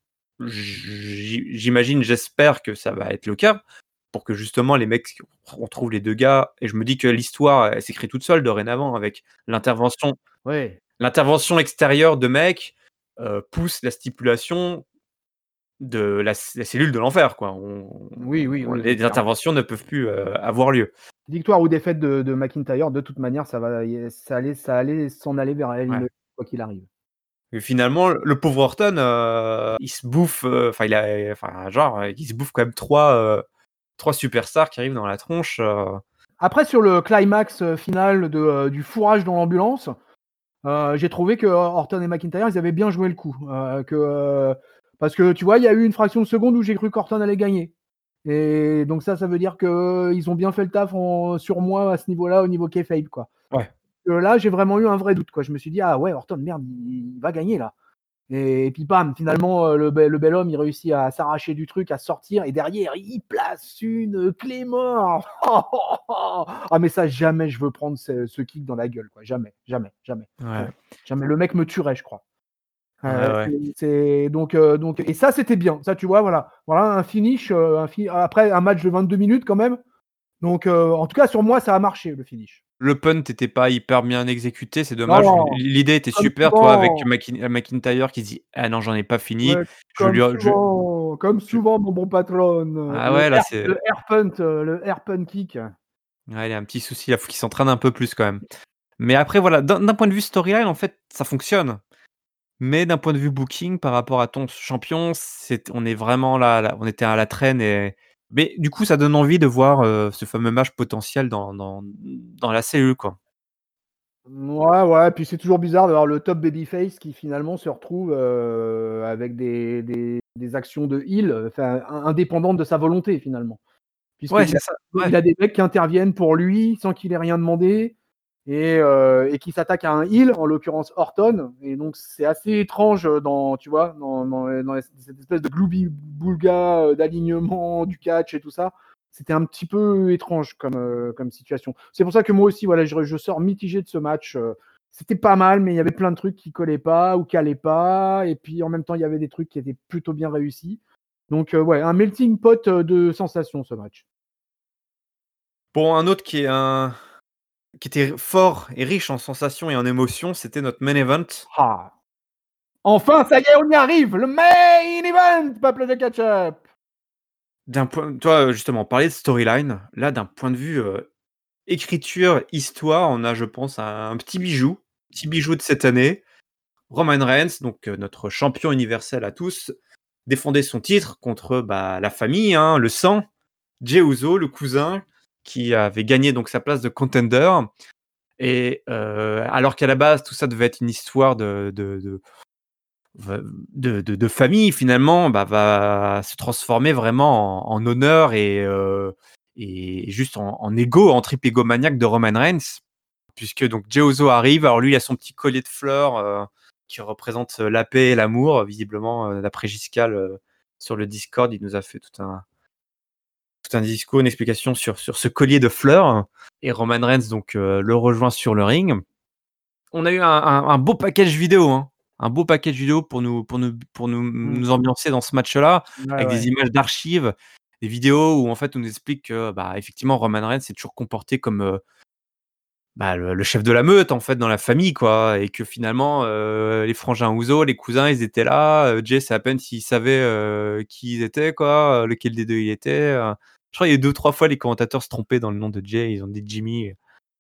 j'imagine, j'espère que ça va être le cas pour que justement les mecs on trouve les 2 gars et je me dis que l'histoire, elle s'écrit toute seule dorénavant avec l'intervention Ouais. l'intervention extérieure de mecs, pousse la stipulation de la cellule de l'enfer, quoi. Oui, oui, oui, oui, Les clairement. interventions ne peuvent plus, avoir lieu. Victoire ou défaite de McIntyre, de toute manière, ça allait s'en aller vers la ligne Ouais de quoi qu'il arrive. et finalement, le pauvre Orton, il se bouffe, enfin, il se bouffe quand même 3 superstars qui arrivent dans la tronche, Après sur le climax, final du fourrage dans l'ambulance, j'ai trouvé que Orton et McIntyre, ils avaient bien joué le coup, parce que tu vois, il y a eu une fraction de seconde où j'ai cru qu'Orton allait gagner et donc ça veut dire qu'ils ont bien fait le taf sur moi à ce niveau-là, au niveau kayfabe, quoi. ouais. Là, j'ai vraiment eu un vrai doute, quoi. Je me suis dit: «Ah ouais, Orton, merde, il va gagner là». Et puis bam, finalement, le bel homme, il réussit à s'arracher du truc, à sortir et derrière, il place une clé mort. Ah mais ça, jamais je veux prendre ce kick dans la gueule, quoi. Jamais, jamais, jamais, Ouais, jamais, jamais. Le mec me tuerait, je crois. ouais, ouais. C'est donc et ça, c'était bien. Ça, tu vois, voilà un finish, après un match de 22 minutes quand même. Donc en tout cas, sur moi, ça a marché le finish. Le punt était pas hyper bien exécuté, c'est dommage. Non, L'idée était comme super, toi, avec souvent. McIntyre qui se dit: «Ah non, j'en ai pas fini, Ouais, je lui comme je» souvent, mon bon patron, ah ouais, là, c'est le air punt kick. ouais, il y a un petit souci, là, faut qu'il s'entraîne un peu plus quand même. Mais après, voilà, d'un point de vue storyline, en fait, ça fonctionne. Mais d'un point de vue booking, par rapport à ton champion, on est vraiment là, on était à la traîne et mais du coup, ça donne envie de voir, ce fameux match potentiel dans la cellule, quoi. Ouais, ouais, puis c'est toujours bizarre d'avoir le top babyface qui finalement se retrouve, avec des actions de heel, enfin indépendantes de sa volonté finalement. Ouais, Puisqu'il c'est a ça, ouais. il a des mecs qui interviennent pour lui sans qu'il ait rien demandé et qui s'attaquent à un heel, en l'occurrence Orton et donc c'est assez étrange, dans tu vois, dans cette espèce de gloubi-boulga, d'alignement du catch et tout ça. C'était un petit peu étrange comme situation. C'est pour ça que moi aussi, voilà, je sors mitigé de ce match, c'était pas mal, mais il y avait plein de trucs qui collaient pas ou qui allaient pas et puis en même temps, il y avait des trucs qui étaient plutôt bien réussis. Donc ouais, un melting pot, de sensations ce match. Bon, un autre qui était fort et riche en sensations et en émotions, c'était notre main event. Ah! Enfin, ça y est, on y arrive! Le main event, peuple de ketchup! D'un point toi, justement, parler de storyline, là, d'un point de vue, écriture, histoire, on a, je pense, un petit bijou de cette année. Roman Reigns, donc notre champion universel à tous, défendait son titre contre, bah, la famille, hein, le sang, Jey Uso, le cousin, qui avait gagné donc sa place de contender et alors qu'à la base, tout ça devait être une histoire de famille finalement, bah, va se transformer vraiment en honneur et juste en ego, en triple égomaniaque de Roman Reigns. Puisque donc Jey Uso arrive, alors lui il a son petit collier de fleurs, qui représente, la paix et l'amour visiblement, d'après Giscal, sur le Discord, il nous a fait tout un discours, une explication sur ce collier de fleurs et Roman Reigns donc, le rejoint sur le ring. On a eu un beau package vidéo, hein. Un beau package vidéo Mmh. nous ambiancer dans ce match-là, Ouais, avec des ouais. images d'archives, des vidéos où en fait on nous explique que, bah, effectivement Roman Reigns s'est toujours comporté comme, bah, le chef de la meute en fait dans la famille quoi et que finalement, les frangins Uso, les cousins, ils étaient là, Jey c'est à peine s'il savait, qui ils étaient quoi, lequel des 2 il était, Je crois il y a eu 2 ou 3 fois les commentateurs se trompaient dans le nom de Jey, ils ont dit Jimmy.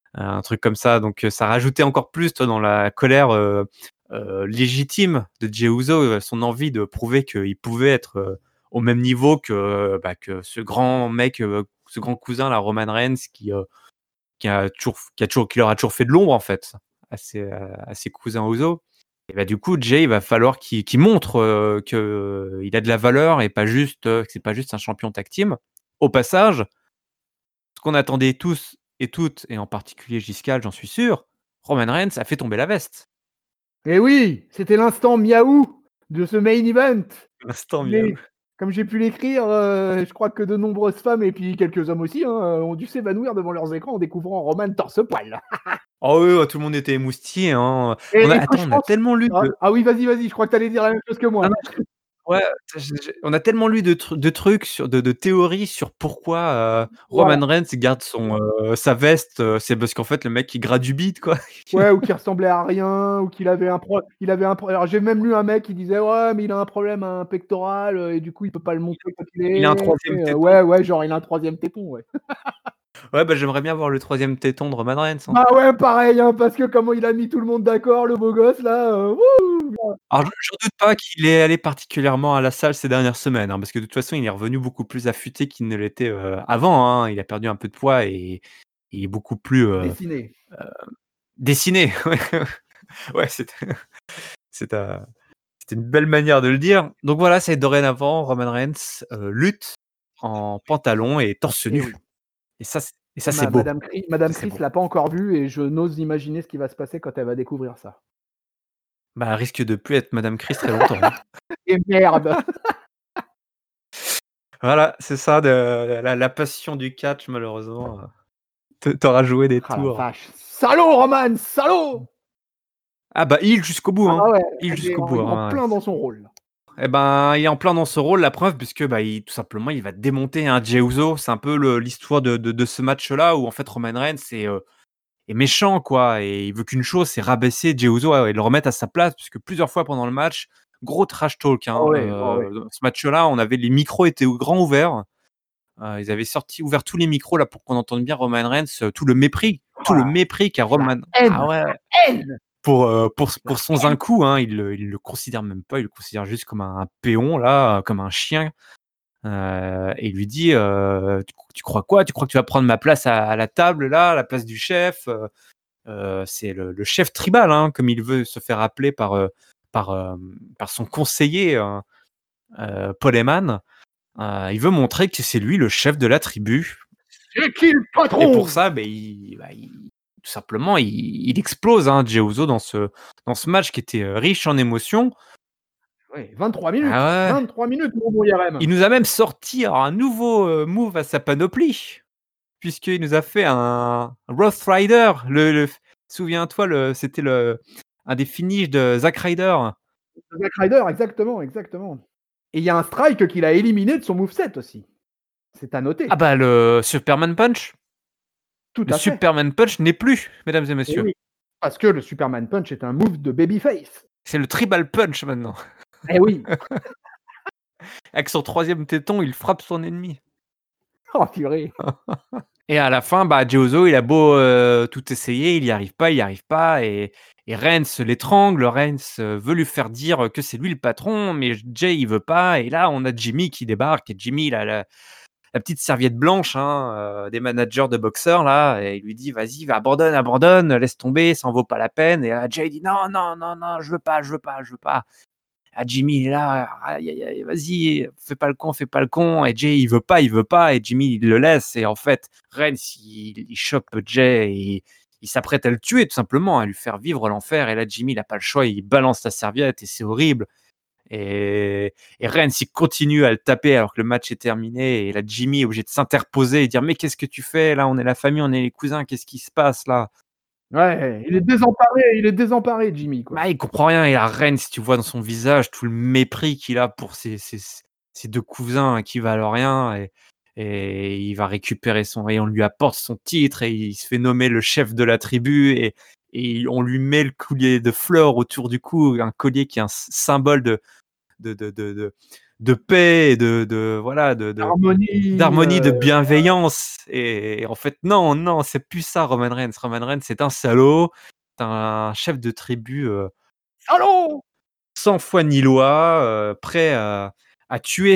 un truc comme ça. Donc ça rajoutait encore plus dans la colère légitime de Jey Uso, son envie de prouver qu'il pouvait être au même niveau que ce grand mec, ce grand cousin, la Roman Reigns, qui leur a toujours fait de l'ombre en fait à ses cousins Uso. Et du coup, Jey, il va falloir qu'il montre qu'il a de la valeur et pas juste que c'est pas juste un champion tag team. Au passage, ce qu'on attendait tous et toutes, et en particulier Giscal, j'en suis sûr, Roman Reigns a fait tomber la veste. Et oui, c'était l'instant miaou de ce main event. L'instant miaou. Comme j'ai pu l'écrire, je crois que de nombreuses femmes et puis quelques hommes aussi ont dû s'évanouir devant leurs écrans en découvrant Roman torse-poil. Oh oui, tout le monde était émoustillé. Hein. On a tellement lu de... Ah oui, vas-y, je crois que tu allais dire la même chose que moi. Ouais, on a tellement lu de trucs, de théories sur pourquoi Roman Reigns garde sa veste. C'est parce qu'en fait, le mec, il gratte du bide, quoi. Ouais, ou qu'il ressemblait à rien, ou qu'il avait un alors j'ai même lu un mec qui disait: «Ouais, mais il a un problème à un pectoral, et du coup, il peut pas le montrer quand il est». Il a un 3e téton. Ouais, genre il a un 3e téton, ouais. Ouais, j'aimerais bien voir le 3e téton de Roman Reigns. Hein. Bah ouais, pareil, parce que comment il a mis tout le monde d'accord, le beau gosse là, wouh! Alors, je doute pas qu'il est allé particulièrement à la salle ces dernières semaines, parce que de toute façon, il est revenu beaucoup plus affûté qu'il ne l'était avant. Hein. Il a perdu un peu de poids et il est beaucoup plus dessiné. Ouais, c'était une belle manière de le dire. Donc voilà, c'est dorénavant Roman Reigns lutte en pantalon et torse nu. Oui. Et ça, c'est beau. Madame Chris l'a pas encore vu et je n'ose imaginer ce qui va se passer quand elle va découvrir ça. Elle risque de plus être Madame Chris très longtemps. Hein. Et merde! Voilà, c'est ça, la passion du catch, malheureusement. T'auras joué des Ah la tours. vache! Salaud Roman! Salaud! Il jusqu'au bout. Ah ouais, Il il est jusqu'au bout. en plein dans son rôle. Il est en plein dans ce rôle, la preuve, puisque tout simplement, il va démonter un Jey Uso. C'est un peu l'histoire de ce match-là où en fait Roman Reigns est méchant, quoi, et il veut qu'une chose, c'est rabaisser Jey Uso et le remettre à sa place, puisque plusieurs fois pendant le match, gros trash talk. Hein, dans ce match-là, les micros étaient grand ouverts. Ils avaient ouvert tous les micros là pour qu'on entende bien Roman Reigns, tout le mépris qu'a Roman. Ah ouais. Haine! Pour son Zinku, hein, il le considère même pas, il le considère juste comme un péon là, comme un chien. Et il lui dit tu crois quoi? Tu crois que tu vas prendre ma place à la table là, à la place du chef? C'est le chef tribal, hein, comme il veut se faire appeler par son conseiller Paul Heyman. Il veut montrer que c'est lui le chef de la tribu. C'est qui le patron? Et pour ça, tout simplement, il explose, hein, Jey Uso dans ce match qui était riche en émotions. Ouais, 23 minutes. Ah ouais. 23 minutes, mon bon Yarem. Il nous a même sorti un nouveau move à sa panoplie, puisqu'il nous a fait un Rough Rider. Souviens-toi, c'était un des finishes de Zack Ryder. Zack Ryder, exactement. Et il y a un strike qu'il a éliminé de son moveset aussi. C'est à noter. Le Superman Punch. Tout Le à fait. Superman Punch n'est plus, mesdames et Et messieurs. oui, parce que le Superman Punch est un move de babyface. C'est le Tribal Punch maintenant. Eh oui. Avec son 3e téton, il frappe son ennemi. Oh purée. Et à la fin, Jey Uso, il a beau tout essayer, il n'y arrive pas, et Reigns l'étrangle. Reigns veut lui faire dire que c'est lui le patron, mais Jey, il veut pas. Et là, on a Jimmy qui débarque, et Jimmy, il a la petite serviette blanche des managers de boxeurs, là, et il lui dit, vas-y, abandonne, laisse tomber, ça en vaut pas la peine. Et là, Jey dit, non, je veux pas. Jimmy, il est là, vas-y, fais pas le con. Et Jey, il veut pas. Et Jimmy, il le laisse. Et en fait, Reigns, il chope Jey et il s'apprête à le tuer, tout simplement, à lui faire vivre l'enfer. Et là, Jimmy, il n'a pas le choix, il balance sa serviette et c'est horrible. Et Reigns, il continue à le taper alors que le match est terminé. Et là, Jimmy est obligé de s'interposer et dire, mais qu'est-ce que tu fais là? On est la famille, on est les cousins, qu'est-ce qui se passe là? Ouais, il est désemparé, Jimmy, quoi. Il comprend rien. Et la Reigns, si tu vois dans son visage tout le mépris qu'il a pour ses 2 cousins qui valent rien, et il va récupérer et on lui apporte son titre et il se fait nommer le chef de la tribu, et on lui met le collier de fleurs autour du cou, un collier qui est un symbole de paix et voilà, d'harmonie, de Harmonie. bienveillance. Et en fait, non, non, c'est plus ça, Roman Reigns. Roman Reigns, c'est un salaud, c'est un chef de tribu, Salaud. sans foi ni loi, prêt à tuer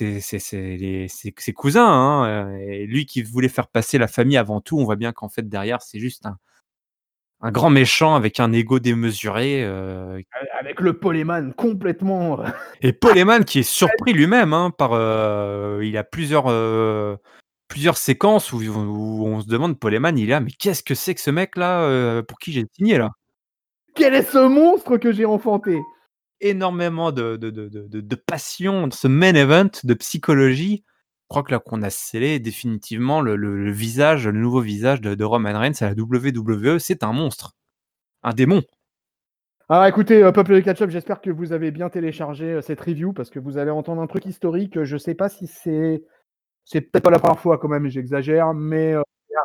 ses cousins, hein, et lui qui voulait faire passer la famille avant tout, on voit bien qu'en fait derrière c'est juste un grand méchant avec un ego démesuré, Avec le Poleman complètement. et Paul Heyman qui est surpris lui-même, hein, par, il a plusieurs séquences où on se demande, Paul Heyman, il est là: «Mais qu'est-ce que c'est que ce mec-là, pour qui j'ai signé là?» Quel est ce monstre que j'ai enfanté? Énormément de passion, de ce main event, de psychologie. Je crois que là qu'on a scellé définitivement le visage, le nouveau visage de Roman Reigns à la WWE. C'est un monstre, un démon. Alors écoutez, peuple de Catch-Up, j'espère que vous avez bien téléchargé, cette review parce que vous allez entendre un truc historique, je sais pas si c'est peut-être pas la première fois quand même, j'exagère, mais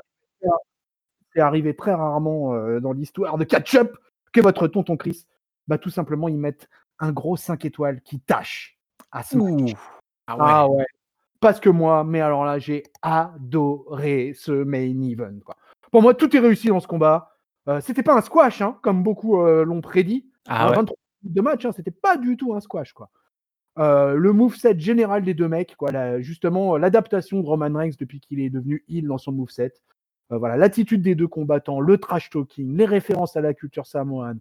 c'est arrivé très rarement, dans l'histoire de Catch-Up que votre tonton Chris, bah, tout simplement, il mette un gros 5 étoiles qui tâche à ce match. Ouh! Ah ouais. Ah ouais, parce que moi, mais alors là, j'ai adoré ce main event, quoi. Pour moi, tout est réussi dans ce combat. C'était pas un squash, hein, comme beaucoup, l'ont prédit, Ah hein, ouais. 23 minutes de match, hein, c'était pas du tout un squash, quoi. Le moveset général des 2 mecs, quoi, justement, l'adaptation de Roman Reigns depuis qu'il est devenu heel dans son moveset. Voilà, l'attitude des 2 combattants, le trash talking, les références à la culture samoane,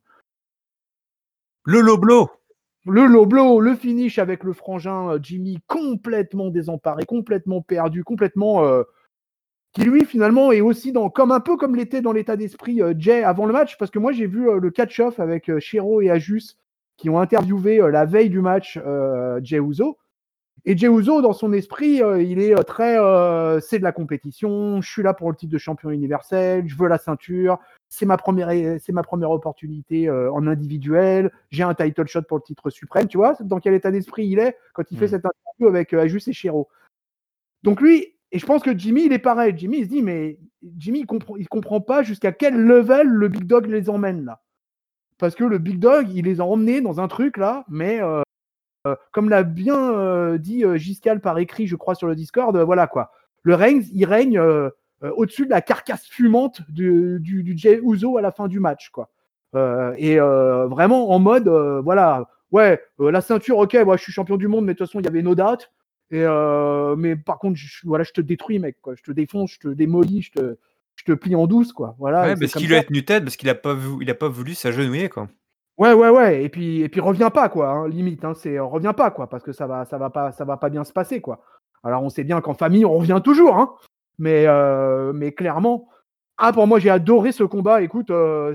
Le low blow! le low blow, le finish avec le frangin, Jimmy complètement désemparé, complètement perdu, complètement, qui lui finalement est aussi comme un peu comme l'était dans l'état d'esprit, Jay avant le match, parce que moi j'ai vu, le catch-off avec, Shero et Ajus qui ont interviewé, la veille du match, Jey Uso. Et Jey Uso, dans son esprit, il est très c'est de la compétition, je suis là pour le titre de champion universel, je veux la ceinture, c'est ma première opportunité en individuel, j'ai un title shot pour le titre suprême, tu vois dans quel état d'esprit il est quand il fait cette interview avec Ajus et Shero. Donc lui, et je pense que Jimmy, il est pareil. Jimmy, il se dit, mais Jimmy, il comprend pas jusqu'à quel level le Big Dog les emmène là. Parce que le Big Dog, il les a emmenés dans un truc là, mais comme l'a bien dit Giscal par écrit, je crois, sur le Discord, voilà quoi. Le Reigns, il règne au-dessus de la carcasse fumante du Jey Uso à la fin du match, quoi. Et vraiment en mode, voilà, ouais, la ceinture, ok, moi je suis champion du monde, mais de toute façon, il y avait no doubt. Et mais par contre, voilà, je te détruis, mec, quoi. Je te défonce, je te démolis, je te plie en douce, quoi. Voilà, Ouais, et c'est parce comme qu'il lui ça. a tenu tête, parce qu'il a pas voulu s'agenouiller, quoi. Ouais, ouais, ouais. Et puis reviens pas, quoi, hein, limite, hein, c'est reviens pas, quoi, parce que ça va pas bien se passer, quoi. Alors on sait bien qu'en famille, on revient toujours, hein. Mais clairement, pour moi, j'ai adoré ce combat. Écoute,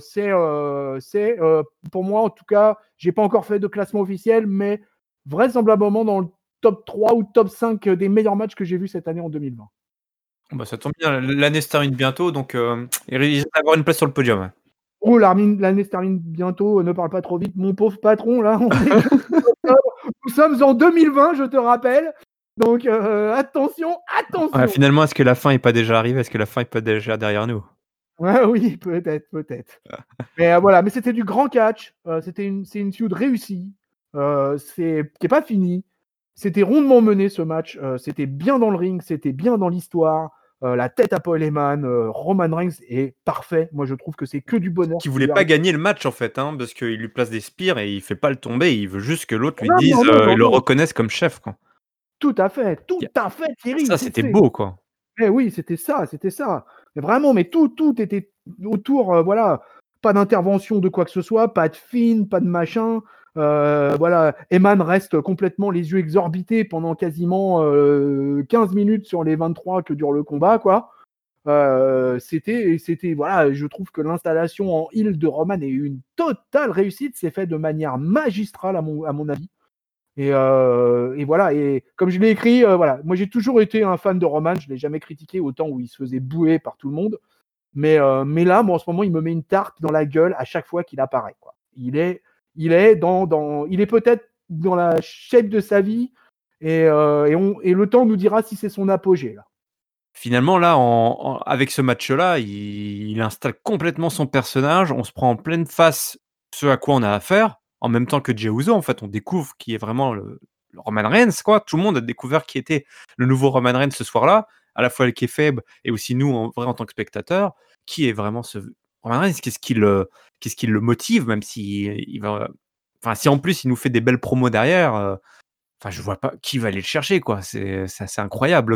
pour moi, en tout cas, j'ai pas encore fait de classement officiel, mais vraisemblablement dans le top 3 ou top 5 des meilleurs matchs que j'ai vus cette année en 2020. Bah, ça tombe bien, l'année se termine bientôt, donc il risque d'avoir une place sur le podium, ouais. Oh, l'année se termine bientôt, ne parle pas trop vite, mon pauvre patron, là, on est que octobre. Nous sommes en 2020, je te rappelle. Donc, attention, Ouais, attention. finalement, est-ce que la fin est pas déjà arrivée? Est-ce que la fin est pas déjà derrière nous? Ouais, oui, peut-être, peut-être. Mais voilà, mais c'était du grand catch. C'est une feud réussie. Qui est pas fini. C'était rondement mené ce match. C'était bien dans le ring, c'était bien dans l'histoire. La tête à Paul Heyman, Roman Reigns est parfait. Moi, je trouve que c'est que du bonheur Qui qui lui voulait pas arrive. gagner le match, en fait, hein, parce qu'il lui place des spears et il fait pas le tomber, il veut juste que l'autre lui Non, dise, non, non, non, le non. reconnaisse comme chef, quoi. Tout Y a à fait, Thierry, Ça, c'est c'était beau, quoi. eh oui, c'était ça, c'était ça. Mais vraiment, mais tout était autour, voilà. Pas d'intervention de quoi que ce soit, pas de film, pas de machin. Voilà, Eman reste complètement les yeux exorbités pendant quasiment 15 minutes sur les 23 que dure le combat, quoi. C'était, voilà, je trouve que l'installation en heel de Roman est une totale réussite. C'est fait de manière magistrale, à mon avis. Et voilà, et comme je l'ai écrit, voilà, moi j'ai toujours été un fan de Roman, je l'ai jamais critiqué autant où il se faisait bouer par tout le monde, mais là, moi en ce moment, il me met une tarte dans la gueule à chaque fois qu'il apparaît, quoi. Il est peut-être dans la shape de sa vie, et le temps nous dira si c'est son apogée là. Finalement, là, avec ce match-là, il installe complètement son personnage. On se prend en pleine face ce à quoi on a affaire, en même temps que Jey Uso, en fait. On découvre qui est vraiment Roman Reigns, quoi. Tout le monde a découvert qui était le nouveau Roman Reigns ce soir-là, à la fois le kayfabe et aussi nous, en vrai, en tant que spectateurs. Qui est vraiment ce Roman Reigns? Qu'est-ce qui le motive, même si il va, enfin, si en plus il nous fait des belles promos derrière, enfin, je vois pas qui va aller le chercher, quoi. C'est assez incroyable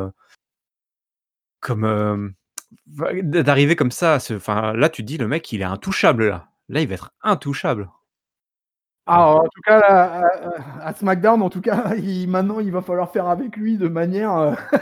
comme d'arriver comme ça. Enfin, là, tu te dis le mec, il est intouchable là. Là, il va être intouchable. Ah, en tout cas, là, à SmackDown, en tout cas, maintenant, il va falloir faire avec lui de manière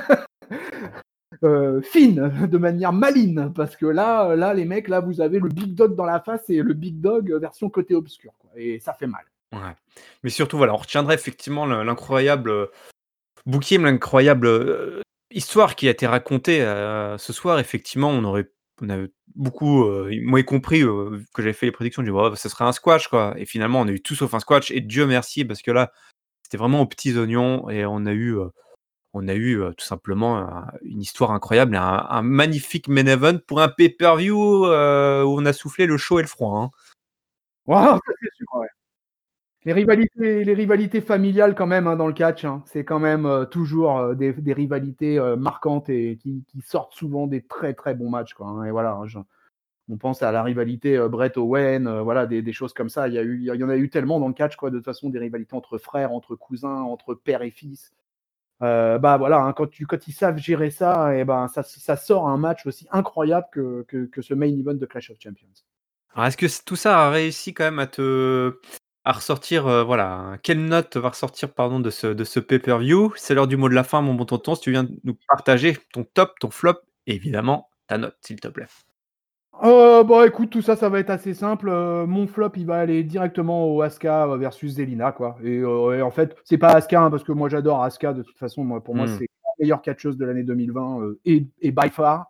fine, de manière maligne, parce que là, les mecs, là, vous avez le Big Dog dans la face et le Big Dog version côté obscur, quoi, et ça fait mal. Ouais. Mais surtout, voilà, on retiendrait effectivement l'incroyable booking, l'incroyable histoire qui a été racontée ce soir. Effectivement, on avait beaucoup, moi y compris, que j'avais fait les prédictions, je dis: «Ouais, ce serait un squash, quoi», et finalement, on a eu tout sauf un squash, et Dieu merci, parce que là, c'était vraiment aux petits oignons, et on a eu tout simplement une histoire incroyable et un magnifique main event pour un pay-per-view où on a soufflé le chaud et le froid, hein. Waouh, ça c'est sûr, ouais. Les rivalités familiales quand même, hein, dans le catch, hein, c'est quand même toujours des rivalités marquantes et qui sortent souvent des très très bons matchs, quoi, hein, et voilà, hein, on pense à la rivalité Bret Owen, voilà, des choses comme ça. Il y en a eu tellement dans le catch, quoi, de toute façon, des rivalités entre frères, entre cousins, entre père et fils. Bah voilà, hein, quand ils savent gérer ça, et ben ça sort un match aussi incroyable que ce main event de Clash of Champions. Alors est-ce que tout ça a réussi quand même à ressortir, voilà, quelle note va ressortir, pardon, de ce pay-per-view? C'est l'heure du mot de la fin, mon bon tonton. Si tu viens de nous partager ton top, ton flop et évidemment ta note, s'il te plaît. Bah écoute, tout ça, ça va être assez simple. Mon flop, il va aller directement au Asuka versus Zelina, quoi. Et en fait, c'est pas Asuka, hein, parce que moi j'adore Asuka. De toute façon, pour moi, Mmh. c'est la meilleure catcheuse de l'année 2020 et by far.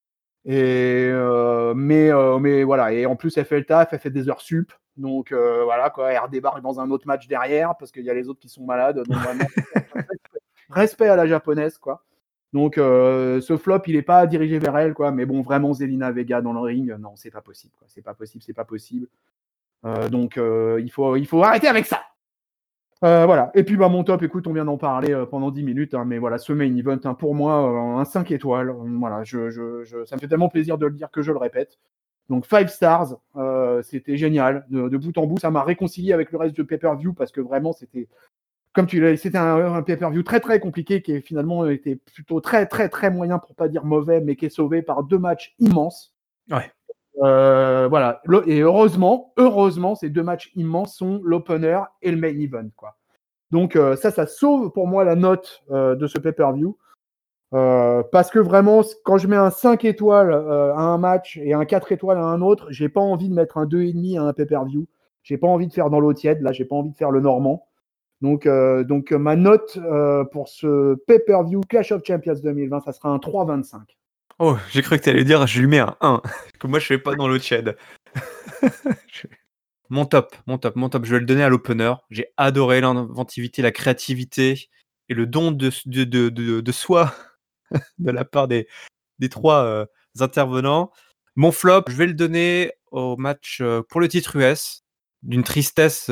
Mais voilà. Et en plus, elle fait le taf, elle fait des heures sup. Donc voilà, quoi. Elle redébarque dans un autre match derrière parce qu'il y a les autres qui sont malades. Donc vraiment, respect à la japonaise, quoi. Donc ce flop, il est pas dirigé vers elle, quoi. Mais bon, vraiment, Zelina Vega dans le ring, non, c'est pas possible, quoi. C'est pas possible, c'est pas possible. Donc il faut arrêter avec ça. Voilà. Et puis bah mon top, écoute, on vient d'en parler pendant 10 minutes, hein, mais voilà, ce main event, hein, pour moi, un 5 étoiles. Voilà, ça me fait tellement plaisir de le dire que je le répète. Donc 5 stars, c'était génial, de bout en bout. Ça m'a réconcilié avec le reste du pay-per-view parce que vraiment, c'était comme tu l'as, c'était un pay-per-view très très compliqué qui finalement était plutôt très très très moyen pour pas dire mauvais, mais qui est sauvé par 2 matchs immenses. Ouais. Voilà. Et heureusement, ces 2 matchs immenses sont l'opener et le main event, quoi. Donc ça sauve pour moi la note de ce pay-per-view. Parce que vraiment, quand je mets un 5 étoiles à un match et un 4 étoiles à un autre, j'ai pas envie de mettre un 2,5 à un pay-per-view. J'ai pas envie de faire dans l'eau tiède. Là, j'ai pas envie de faire le normand. Donc ma note pour ce pay-per-view Clash of Champions 2020, ça sera un 3,25. Oh, j'ai cru que tu allais dire: «Je lui mets un 1», que moi je fais pas dans l'eau tiède. Je mon top, je vais le donner à l'opener. J'ai adoré l'inventivité, la créativité et le don de soi de la part des 3 intervenants. Mon flop, je vais le donner au match, pour le titre US, d'une tristesse,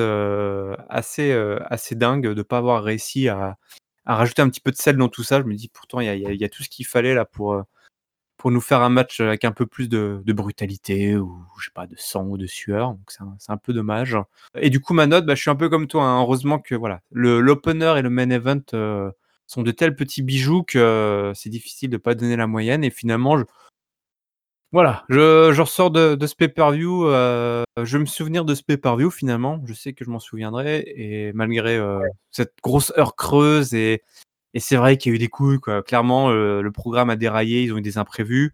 assez dingue de ne pas avoir réussi à rajouter un petit peu de sel dans tout ça. Je me dis: «Pourtant il y a tout ce qu'il fallait là pour nous faire un match avec un peu plus de brutalité ou je sais pas, de sang ou de sueur», donc c'est un peu dommage, et du coup ma note, bah, je suis un peu comme toi, hein. Heureusement que voilà, l'opener et le main event, sont de tels petits bijoux que c'est difficile de pas donner la moyenne, et finalement voilà, je ressors de ce pay-per-view, je vais me souvenir de ce pay-per-view finalement. Je sais que je m'en souviendrai, et malgré, cette grosse heure creuse, et c'est vrai qu'il y a eu des couilles, quoi. Clairement, le programme a déraillé, ils ont eu des imprévus,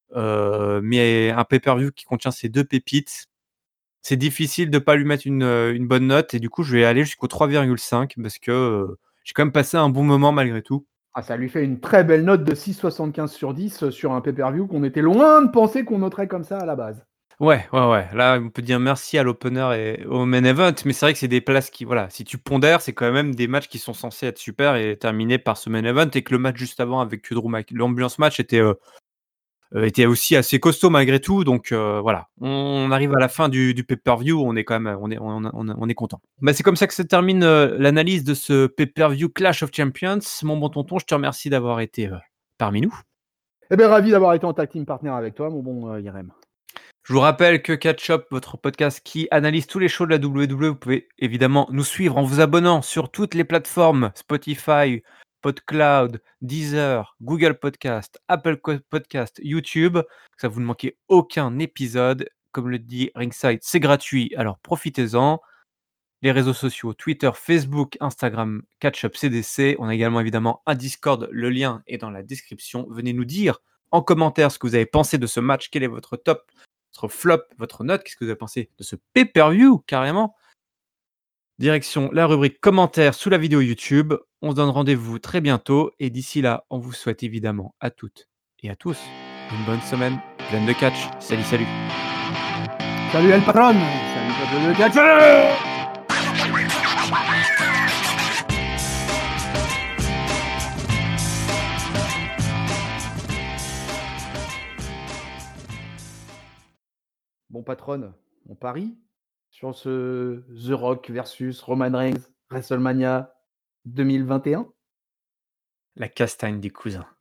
mais un pay-per-view qui contient ces 2 pépites, c'est difficile de pas lui mettre une bonne note, et du coup, je vais aller jusqu'au 3,5 parce que, j'ai quand même passé un bon moment malgré tout. Ah, ça lui fait une très belle note de 6,75 sur 10 sur un pay-per-view qu'on était loin de penser qu'on noterait comme ça à la base. Ouais, ouais, ouais, là, on peut dire merci à l'opener et au main event, mais c'est vrai que c'est des places qui voilà, si tu pondères, c'est quand même des matchs qui sont censés être super et terminés par ce main event, et que le match juste avant avec Drew Mc l'ambiance match était, était aussi assez costaud malgré tout. Donc voilà, on arrive à la fin du pay-per-view, on est quand même, on est content. Bah, c'est comme ça que se termine l'analyse de ce pay-per-view Clash of Champions. Mon bon tonton, je te remercie d'avoir été parmi nous. Eh bien, ravi d'avoir été en tag team partner avec toi, mon bon Yerem. Je vous rappelle que Catch Up, votre podcast qui analyse tous les shows de la WWE, vous pouvez évidemment nous suivre en vous abonnant sur toutes les plateformes Spotify, PodCloud, Deezer, Google Podcast, Apple Podcast, YouTube. Ça vous ne manquez aucun épisode. Comme le dit Ringside, c'est gratuit, alors profitez-en. Les réseaux sociaux, Twitter, Facebook, Instagram, Catch Up CDC. On a également évidemment un Discord, le lien est dans la description. Venez nous dire en commentaire ce que vous avez pensé de ce match, quel est votre top, votre flop, votre note, qu'est-ce que vous avez pensé de ce pay-per-view carrément. Direction la rubrique commentaires sous la vidéo YouTube. On se donne rendez-vous très bientôt et d'ici là, on vous souhaite évidemment à toutes et à tous une bonne semaine pleine de catch. Salut, salut. Salut El Patron. Salut peuple de catch. Bon patron, on parie sur ce The Rock versus Roman Reigns WrestleMania 2021. La castagne des cousins.